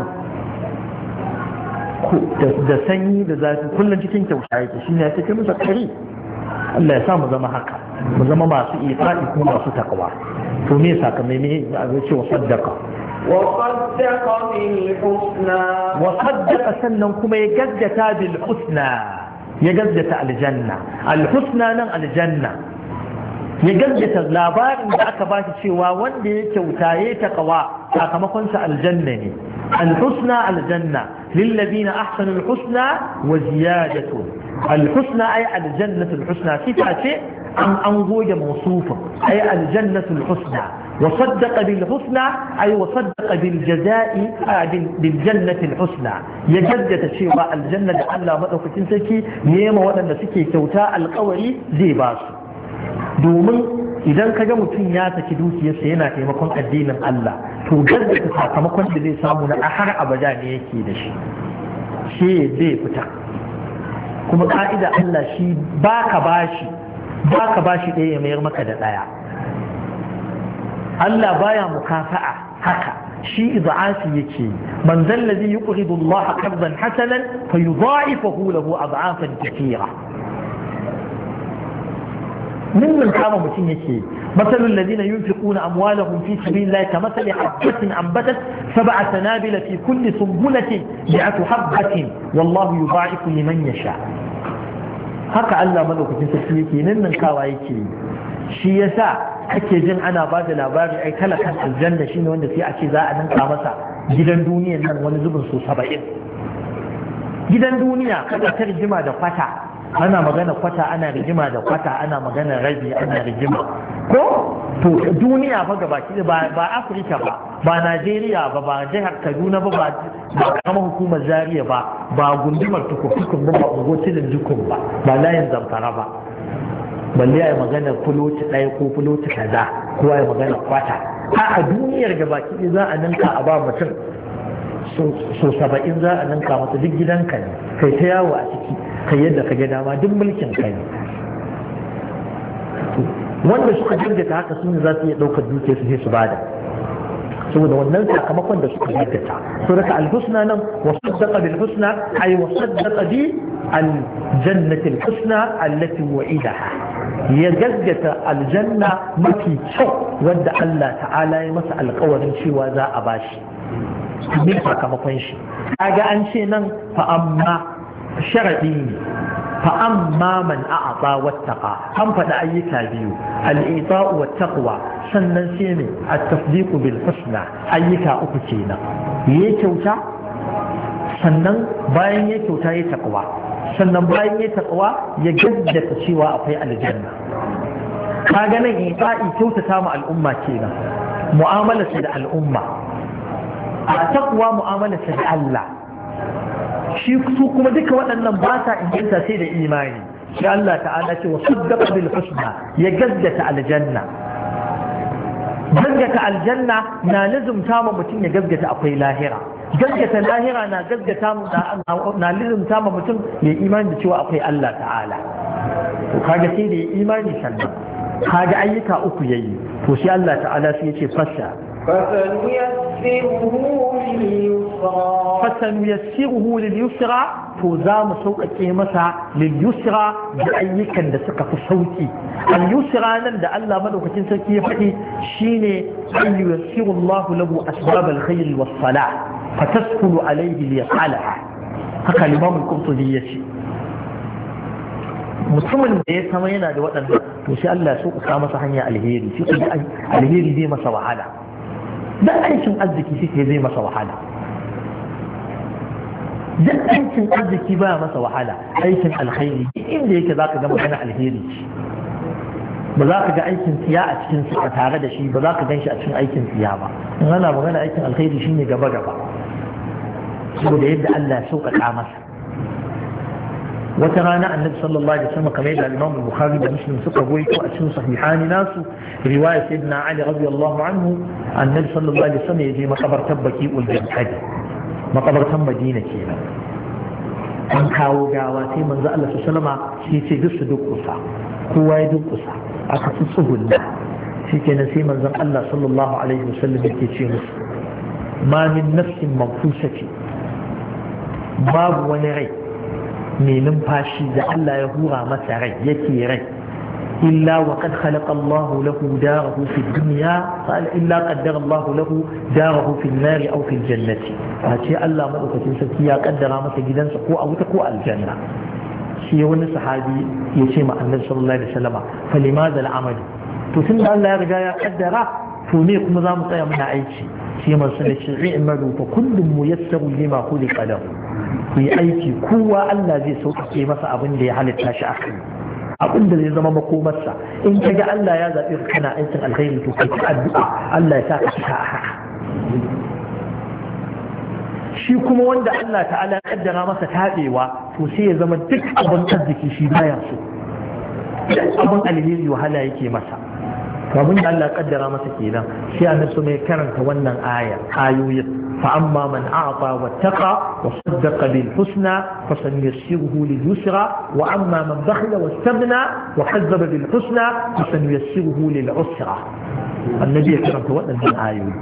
da sanyi da zafi kullum cikin kyauta yake shi ne ya ce masa kari Allah ya sa mu zama haka mu zama masu ifa'i kuma masu takwa to me sakamai me ya ce wa saddaka wa saddaqa bil husna wa saddaqa sannan kuma ya gaggata bil husna ya gaggata aljanna alhusna nan aljanna ya gaggata labarin da aka ba shi cewa wanda ya kyauta ya taqwa sakamakon sa aljanna ne alhusna aljanna lilladina ahsanu alhusna wa ziyadatu alhusna ay aljannatu alhusna sifa ce an an goge mawsufin ay aljannatu alhusna وصدق بالحسنى أي وصدق بالجزاء بالجنة الحسنى يجدد شيء الجنة الله مدوك تنسكي نيما ودن سكي كوتاء القوري زي باس دومن idan ka ga mutum ya saki dukiyarsa yana taimakon addinin Allah to gaggata sakamakon da zai samu na har abada ne yake da shi shi zai fita kuma ka'ida Allah shi baka bashi baka bashi ɗaya ya mayar maka da ɗaya Allah baya mukafa'a haka shi id'afi yake man zal ladhi yuqridu Allah qardan hasanan fayudha'ifahu lahu ad'afan kathira min man kama mutum yake مثل الذين ينفقون أموالهم في سبيل الله كمثل حبة أنبتت سبع سنابل في كل سنبلة مئة حبة والله يضاعف لمن يشاء haka Allah madaukakin sarki yake nan nan kawa yake shi yasa ake jin ana ba da labari ai talakan aljanna shine wanda sai a ce za a ninka masa gidan duniyan nan wani zubin so saba'in gidan duniya kada ta rigima da kwata ana magana kwata ana rigima da kwata ana magana rabi ana rigima ko to duniya fa gabaki ba ba Afirka ba ba Najeriya ba ba jihar Kaduna ba ba karamar hukumar Zaria ba ba gundumar tukukukun ba ba ungocin jikun ba ba layin Zamfara ba balle ya magana fuloti ɗaya ko fuloti kaza ko ya magana kwata a duniyar gabaki za a ninka a ba mutum so saba'in za a ninka masa duk gidanka ne kai ta yawo a ciki kai yadda ka ga dama duk mulkin ka ne wanda suka jirgata haka su ne za su iya ɗaukar duke su sai su bada saboda wannan sakamakon da suka jirgata so daga alhusna nan wa saddaqa bil husna ay wa saddaqa bi al jannati al husna allati wa'idaha ya gaggata aljanna mafi kyau wanda Allah ta'ala ya masa alƙawarin cewa za a bashi ne sakamakon shi kaga an ce nan fa amma sharadi ne fa amma man a'ata wattaqa an faɗi ayyuka biyu al-ita'u wattaqwa sannan sai ne at-tasdiqu bil husna ayyuka uku kenan yayi kyauta sannan bayan yayi kyauta yayi taqwa sannan bayan ya taqwa ya gaddata cewa akwai aljanna. kaga nan ita'i kyautata ma al'umma kenan, mu'amalarsa da al'umma. a taqwa mu'amalarsa da Allah, shi su kuma duka waɗannan ba sa inganta sai da imani. shi Allah ta'ala ce wa saddaqa bil husna, ya gaddata aljanna. gaggata aljanna na lazumta ma mutum ya gaggata akwai lahira, gaggata lahira na gaggata na lazumta ma mutum ya imani da cewa akwai Allah ta'ala. to kaga sai da ya imani sannan kaga ayyuka uku yayi, to shi Allah ta'ala sai ya ce fasha fasanuyassiruhu lil yusra, to za mu sauƙaƙe masa lil yusra da ayyukan da suka fi sauƙi. al yusra nan da Allah madaukakin sarki ya faɗi shine an yuyassiru Allah lahu asbab al khayr was salah fataskulu alayhi li yaf'alaha. haka Imam al-Qurtubi yace mutumin da ya sama yana da waɗannan, to sai Allah ya sauƙaƙa masa hanya alheri, shi alheri zai masa wahala. dan aikin arziki shi zai masa wahala, dan aikin arziki baya masa wahala. aikin alkhairi inda yake zaka ga magana alheri, ba za ka ga aikin siya a cikin su tare da shi, ba za ka gan shi a cikin aikin siya ba. in ana magana aikin alkhairi shine gaba gaba, saboda yadda Allah ya sauƙaƙa masa. wata rana annabi sallallahu alaihi wasallam kamar da Imam Bukhari da Muslim suka goyito a cikin sahihani nasu riwaya sayyidina Ali radiyallahu anhu, annabi sallallahu alaihi wasallam ya je makabartar Baqi'ul Janhad, makabartar Madina kenan. an kawo gawa sai manzo Allah sallallahu alaihi wasallam shi ce duk su dukkusa, kowa ya dukkusa aka fi tsugunna. shikenan sai manzon Allah sallallahu alaihi wasallam yake ce musu ma min nafsin manfusati, babu wani rai mai numfashi da Allah ya hura masa rai yake rai illa wa qad khalaqa Allahu lahu darahu fi dunya illa qaddara Allahu lahu darahu fi an-nar aw fi al-jannati. ce Allah madaukakin sarki ya kaddara masa gidansa ko a wuta ko aljanna. shi wani sahabi ya ce ma Annabi sallallahu alaihi wasallam fa limadha al-amal, to tun da Allah ya riga ya kaddara to me kuma za mu tsaya muna aiki. shi man sun ce i'malu fa kullum muyassaru lima khuliqa lahu, ku yi aiki kowa Allah zai sauƙaƙe masa abin da ya halitta shi a kai, abin da zai zama makomarsa. in ka ga Allah ya zaɓi kana aikin alkhairi to kai ta addu'a Allah ya sa ka cika a haka. shi kuma wanda Allah ta'ala ya kaddara masa taɓewa, to sai ya zama duk abin arziki shi baya so, duk abin alheri wahala yake masa. abin da Allah ya kaddara masa kenan. sai annabi mai karanta wannan aya ayoyin فأما من أعطى واتقى وصدق بالحسنى فسنيسره لليسرى وأما من بخل واستغنى وكذب بالحسنى فسنيسره للعسرى. النبي كرم تولى من آيوي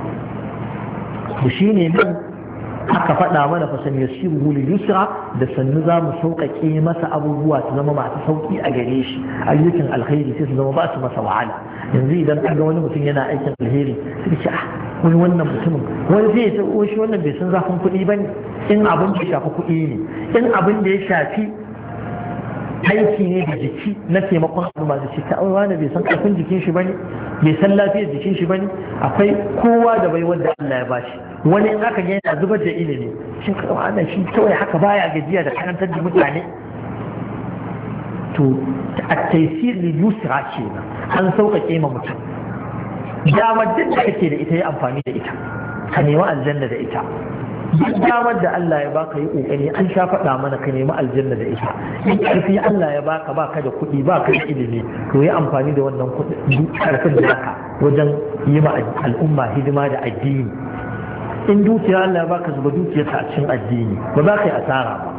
وشيني من haka faɗa mana fa san yasiru lil yusra, da sannu za mu sauƙaƙe masa abubuwa su zama masu sauƙi a gare shi. ayyukan alkhairi sai su zama ba su masa wahala. yanzu idan ka ga wani mutum yana aikin alheri sai ce ah wani wannan mutumin wani zai ta shi wannan bai san zafin kuɗi ba ne. in abin da ya shafi kuɗi ne, in abin da ya shafi aiki ne da jiki na taimakon al'umma da shi ta wani bai san ƙarfin jikin shi bane, bai san lafiyar jikin shi bane. akwai kowa da bai wanda Allah ya bashi. wani in aka ga yana zubar da ilimi shin kawai ana shi kawai haka baya gajiya da karantar da mutane. to a taisir lil yusra ce an sauƙaƙe ma mutum damar duk da kake da ita yi amfani da ita, ka nemi aljanna da ita. duk damar da Allah ya baka yi kokari, an sha faɗa mana ka nemi aljanna da ita. in ƙarfi Allah ya baka baka da kuɗi baka da ilimi, to yi amfani da wannan kuɗi ƙarfin da haka wajen yi ma al'umma hidima da addini. in dukiya Allah ya baka zuba dukiyarsa a cikin addini, ba za ka yi asara ba.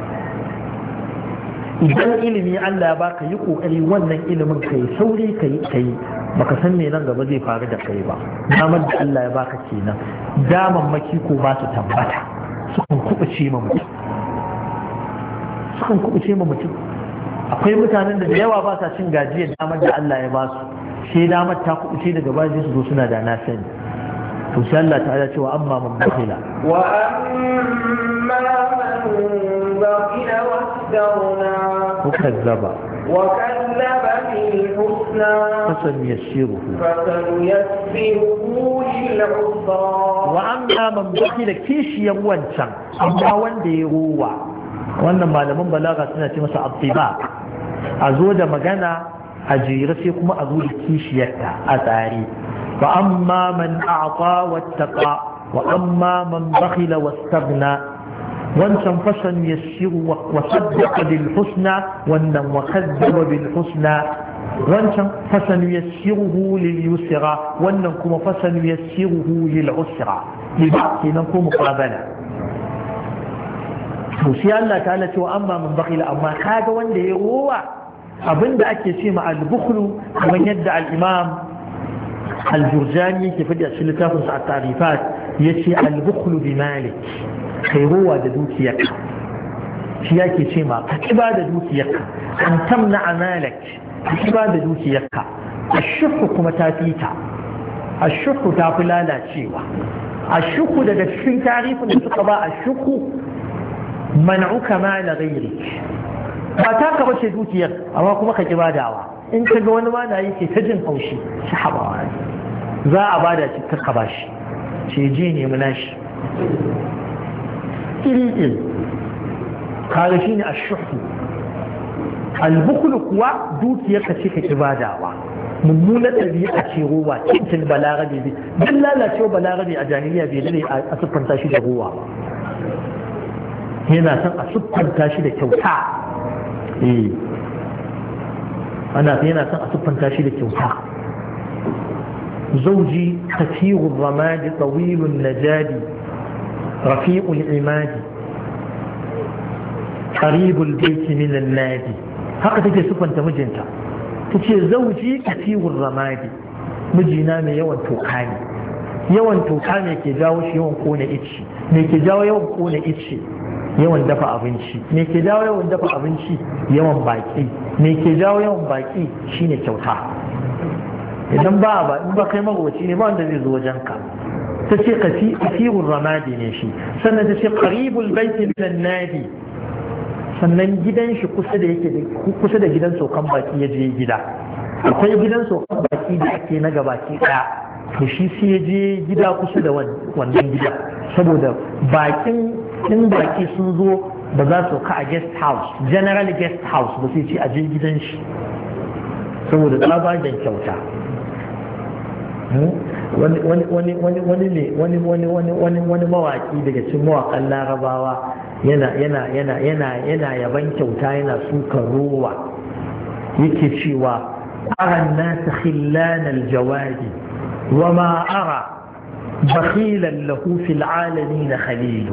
idan ilimi Allah ya baka yi kokari wannan ilimin kai sauri kai kai baka san me nan gaba zai faru da kai ba. damar da Allah ya baka kenan, daman maki ko ba su tabbata, sukan kubuce ma mutum sukan kubuce ma mutum akwai mutanen da da yawa ba sa cin gajiyar damar da Allah ya ba su, sai damar ta kubuce daga baya su zo suna da na sani. to sai Allah ta'ala cewa amma man bakhila wa amma man bakhila wastaghna kazzaba wa kadzaba bil husna fasanyassiruhu fasanyassiruhu lil usra. wa amma man bakhila kishiyan wancan amma wanda ya ruwa wannan malaman balaga suna ce masa attiba a zo da magana a jere sai kuma a zo da kishiyarta a tsari wa amma man a'ta wattaqa wa amma man bakhila wastaghna wancan fasan yassiru wa saddaqa bil husna wannan wa kadzdzaba bil husna wancan fasan yassiruhu lil yusra wannan kuma fasan yassiruhu lil usra liba kenan ko muqabala to sai Allah ta'ala ce wa amma man bakhila amma kaga wanda ya rowa abinda ake ce ma al-bukhlu kamar yadda al-imam al-jurjani yake faɗi a cikin littafin sa at-tarifat yace al-bukhlu bi malik kai rowa da dukiyarka shi yake ce ma ka kiba da dukiyarka an tamna amalak ka kiba da dukiyarka ashukku kuma ta fita ashukku ta fi lalacewa ashukku daga cikin tarifin da suka ba ashukku man'uka ma la ghayrik ba ta ka bace dukiyar amma kuma ka kiba dawa in ka ga wani ma na yi ke ta jin haushi shi haɓawa za a bada shi ka bashi ce je ne muna shi iri-iri kaga shi ne a shuhu albukulu kuwa dukiyar ka ce ka ki badawa mummunar ɗabi'a ce ruwa cikin balarabe bai don lalacewa balarabe a jahiliya bai dare a siffanta shi da ruwa yana son a siffanta shi da kyauta eh ana yana son a siffanta shi da kyauta زوجي كثير الرماد طويل النجاد رفيع العماد قريب البيت من النادي haka take sufanta mijinta tace zauji kathirur ramadi mijina mai yawan toka ne yawan toka ne ke jawo shi yawan kona ici me ke jawo yawan kona ici yawan dafa abinci me ke jawo yawan dafa abinci yawan baki me ke jawo yawan baki shine kyauta idan ba ba in ba kai magwaci ne ba wanda zai zo wajenka ta ce kasirun ramadi ne shi sannan ta ce qaribul baiti min nadi sannan gidan shi kusa da yake kusa da gidan saukan baki ya je gida akwai gidan saukan baki da ake na gabaki daya to shi sai ya je gida kusa da wannan gida saboda bakin in baki sun zo ba za su ka a guest house general guest house ba sai ce a je gidan shi saboda tsabagen kyauta wani wani wani wani ne wani wani wani wani wani mawaki daga cikin mawakan larabawa yana yana yana yana yana yaban kyauta yana sukan ruwa yake cewa aran nas khillan aljawadi wama ara bakhilan lahu fil alamin khalil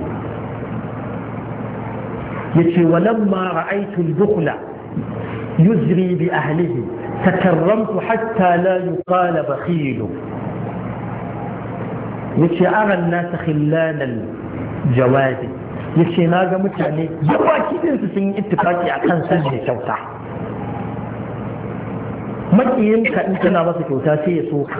yace walamma ra'aytu al-bukhla yuzri bi ahlihi takarramtu hatta la yuqala bakhil yace aran nas khillan al-jawadi yace na ga mutane yawa kidin su sun yi ittifaki akan san da kyauta makiyinka in kana masa kyauta sai ya soka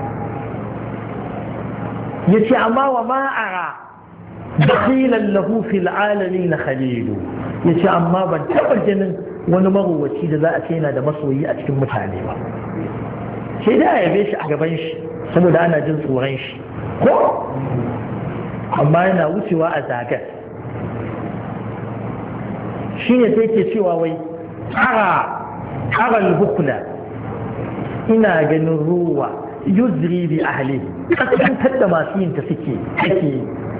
yace amma wa ma ara bakhilan lahu fil alamin khalil yace amma ban taba ganin wani maruwaci da za a ce yana da masoyi a cikin mutane ba sai da ya yabe shi a gaban shi saboda ana jin tsoron shi ko amma yana wucewa a zagar shi ne sai ke cewa wai ara aral bukula ina ganin ruwa yuzri bi ahli kaskantar da masu yin ta suke ake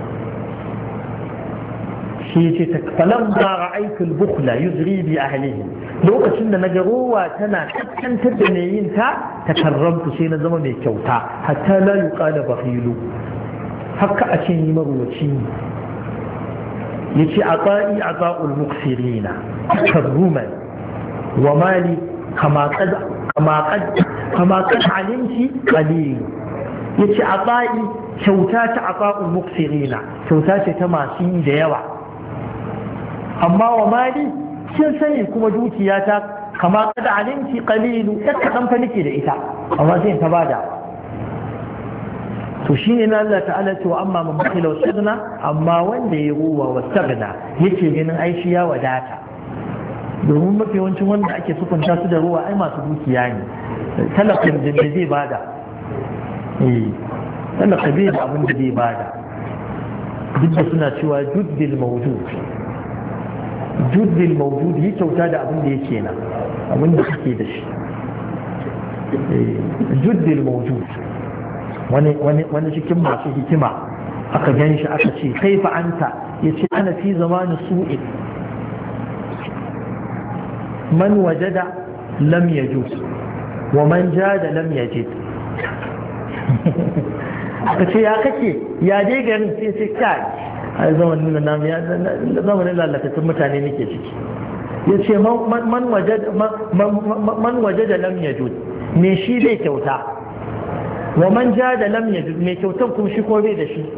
shi ce ta falan ba ra'aitul bukula yuzri bi ahli lokacin da naga ruwa tana kaskantar da mai yin ta ta karramtu sai na zama mai kyauta hatta la yuqala bakhilu haka a ce ni maruwaci ne yace aqa'i aqa'ul muksirina karruman wa mali kama qad kama qad kama qad alimti qalil yace aqa'i kyauta ta aqa'ul muksirina kyauta ce ta masu yi da yawa amma wa mali kin sani kuma dukiya ta kama qad alimti qalil yadda dan fa nake da ita amma sai ta bada to shine na Allah ta'ala ce wa amma man bakhila wastaghna amma wanda ya ruwa wastaghna yake ganin ai shi ya wadata domin mafi yawancin wanda ake sukunta su da ruwa ai masu dukiya ne talakin da zai bada eh talaka bai da abin da zai bada duk da suna cewa juddil mawjud juddil mawjud yi kyauta da abin da yake nan abin da kake da shi juddil mawjud wani wani wani cikin masu hikima aka gan shi aka ce kaifa anta yace ana fi zamani su'in man wajada lam yajud wa man jada lam yajid aka ce ya kake ya dai garin sai sai kai a zamanin nan namu ya zamanin lalatattun mutane nake ciki ya ce man waje da lam yajud me shi zai kyauta wa man ja da lam yajud me kyautan kuma shi ko bai da shi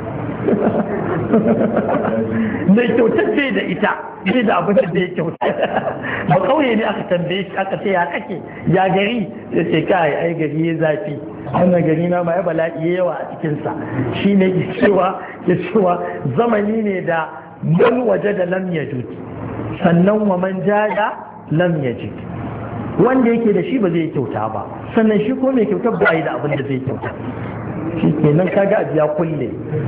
mai kyautar bai da ita bai da abin da ya kyauta ba kauye ne aka tambaye shi aka ce ya kake ya gari ya ce kai ai gari ya zafi wannan gari na ma ya bala'i yawa a cikinsa shi ne cewa ya cewa zamani ne da man waje da lam yajud sannan wa man jada lam yajid wanda yake da shi ba zai kyauta ba sannan shi ko mai kyautar ba yi da abin da zai kyauta shi ke nan kaga abu ya kulle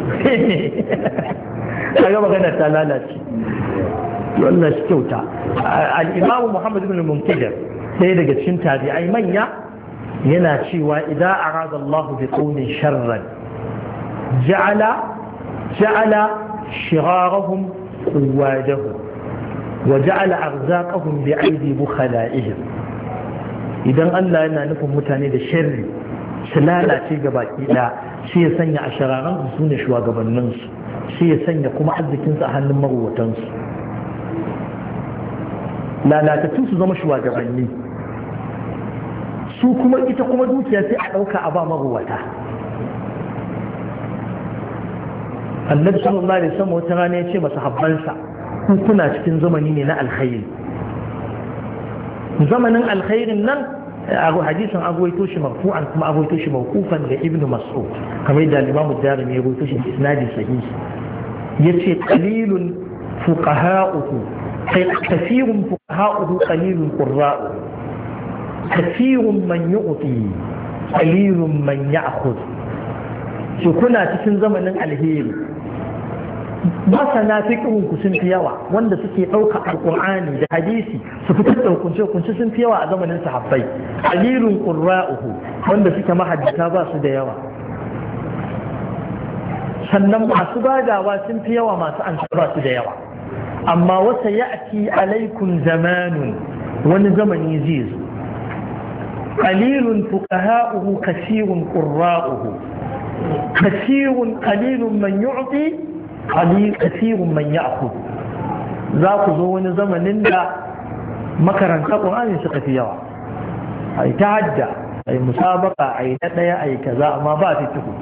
kaga magana ta lalace wannan shi kyauta al-imam Muhammad ibn Munkadir sai daga cikin tabi'ai manya yana cewa idan arada Allah bi qawmin sharran ja'ala ja'ala shirarahum quwadahu wa ja'ala arzaqahum bi aidi bukhala'ihim idan Allah yana nufin mutane da sharri su lalace ga baki da shi ya sanya a shararan su ne shugabanninsu shi ya sanya kuma arzikinsu a hannun maruwatansu lalatattu su zama shugabanni su kuma ita kuma dukiya sai a ɗauka a ba maruwata annabi sallallahu alaihi wasallam wata rana ya ce masa habbansa kun kuna cikin zamani ne na alkhairi zamanin alkhairin nan a hadisin agwaito shi marfu'an kuma agwaito shi mawqufan da ibn mas'ud kamar da Imam ad-Darimi ya rawaito shi isnadi sahihi yace qalilun fuqaha'uhu kathirun fuqaha'uhu qalilun qurra'uhu kathirun man yu'ti qalilun man ya'khudh shi kuna cikin zamanin alheri masana fiqhun ku sun fi yawa wanda suke ɗauka alqur'ani da hadisi su fitar da hukunce hukunce sun fi yawa a zamanin sahabbai qalilun qurra'uhu wanda suke mahaddata ba su da yawa sannan masu badawa sun fi yawa masu an ba su da yawa amma wata ya'ti alaikum zamanun wani zamani zai zo qalilun fuqaha'uhu kathirun qurra'uhu kathirun qalilun man yu'ti kasirun man ya'khud za ku zo wani zamanin da makaranta Qur'ani suka fi yawa ai ta hadda ai musabaka ai na daya ai kaza amma ba ta tuku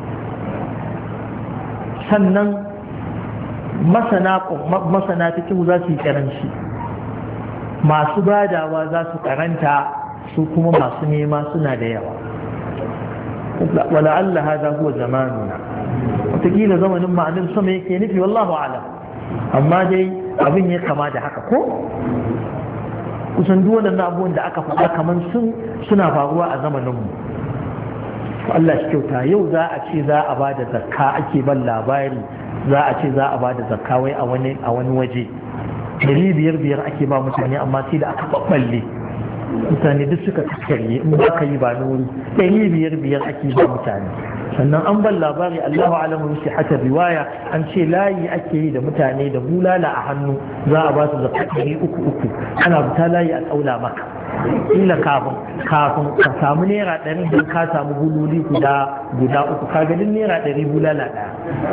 sannan masana masana fiqh za su yi karanci masu badawa za su karanta su kuma masu nema suna da yawa wala Allah hada huwa zamanuna wataƙila zamanin ma'anin sama yake nufi wallahu alam amma dai abin ya kama da haka ko kusan duk waɗannan abubuwan da aka faɗa kamar sun suna faruwa a zamaninmu Allah shi kyauta yau za a ce za a ba da zakka ake ban labari za a ce za a ba da zakka wai a wani a wani waje ɗari biyar biyar ake ba mutane amma sai da aka ɓaɓɓalle mutane duk suka kakkarye in ba ka yi ba na wuri ɗari biyar biyar ake ba mutane sannan an ban labari Allahu alamu shi hata riwaya an ce layi ake yi da mutane da bulala a hannu za a ba su zakatari uku uku ana buta layi a tsaula maka ila kafin kafin ka samu naira ɗari don ka samu bululi guda guda uku ka ganin naira ɗari bulala ɗaya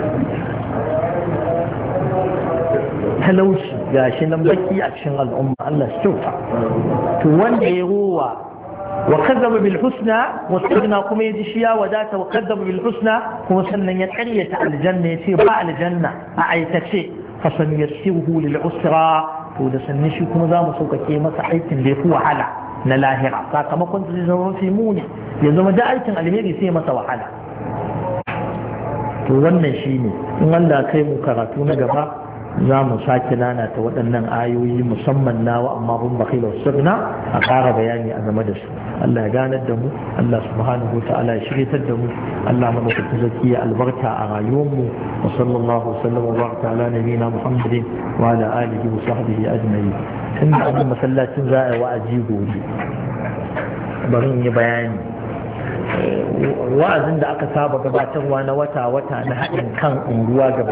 talauci ga shi nan baki a cikin al'umma Allah shi kyauta to wanda ya ruwa وكذب بالحسنى واستغنى كما يجشيا وداتا وكذب بالحسنى هو سنن يقرية الجنة يتي باع الجنة أعيتشي فسنيسره للعسرى وده سنشي كما ذا مسوك كيما سحيت اللي هو على نلاهرة فكما كنت تزمون في موني يزم دائرة الهيري سيما سوى على wannan shi ne in Allah kai mu karatu na gaba za mu sake lalata waɗannan ayoyi musamman na wa amma bin bakila sabna a ƙara bayani a game da su Allah ya ganar da mu Allah subhanahu wa ta'ala ya shiryatar da mu Allah madaukakin zaki ya albarka a rayuwarmu wa sallallahu sallam wa baraka ala nabiyina Muhammadin wa ala alihi wa sahbihi ajma'in tun da abin masallacin za a yi wa'azi gobe bari in yi bayani wa'azin da aka saba gabatarwa na wata-wata na haɗin kan unguwa gaba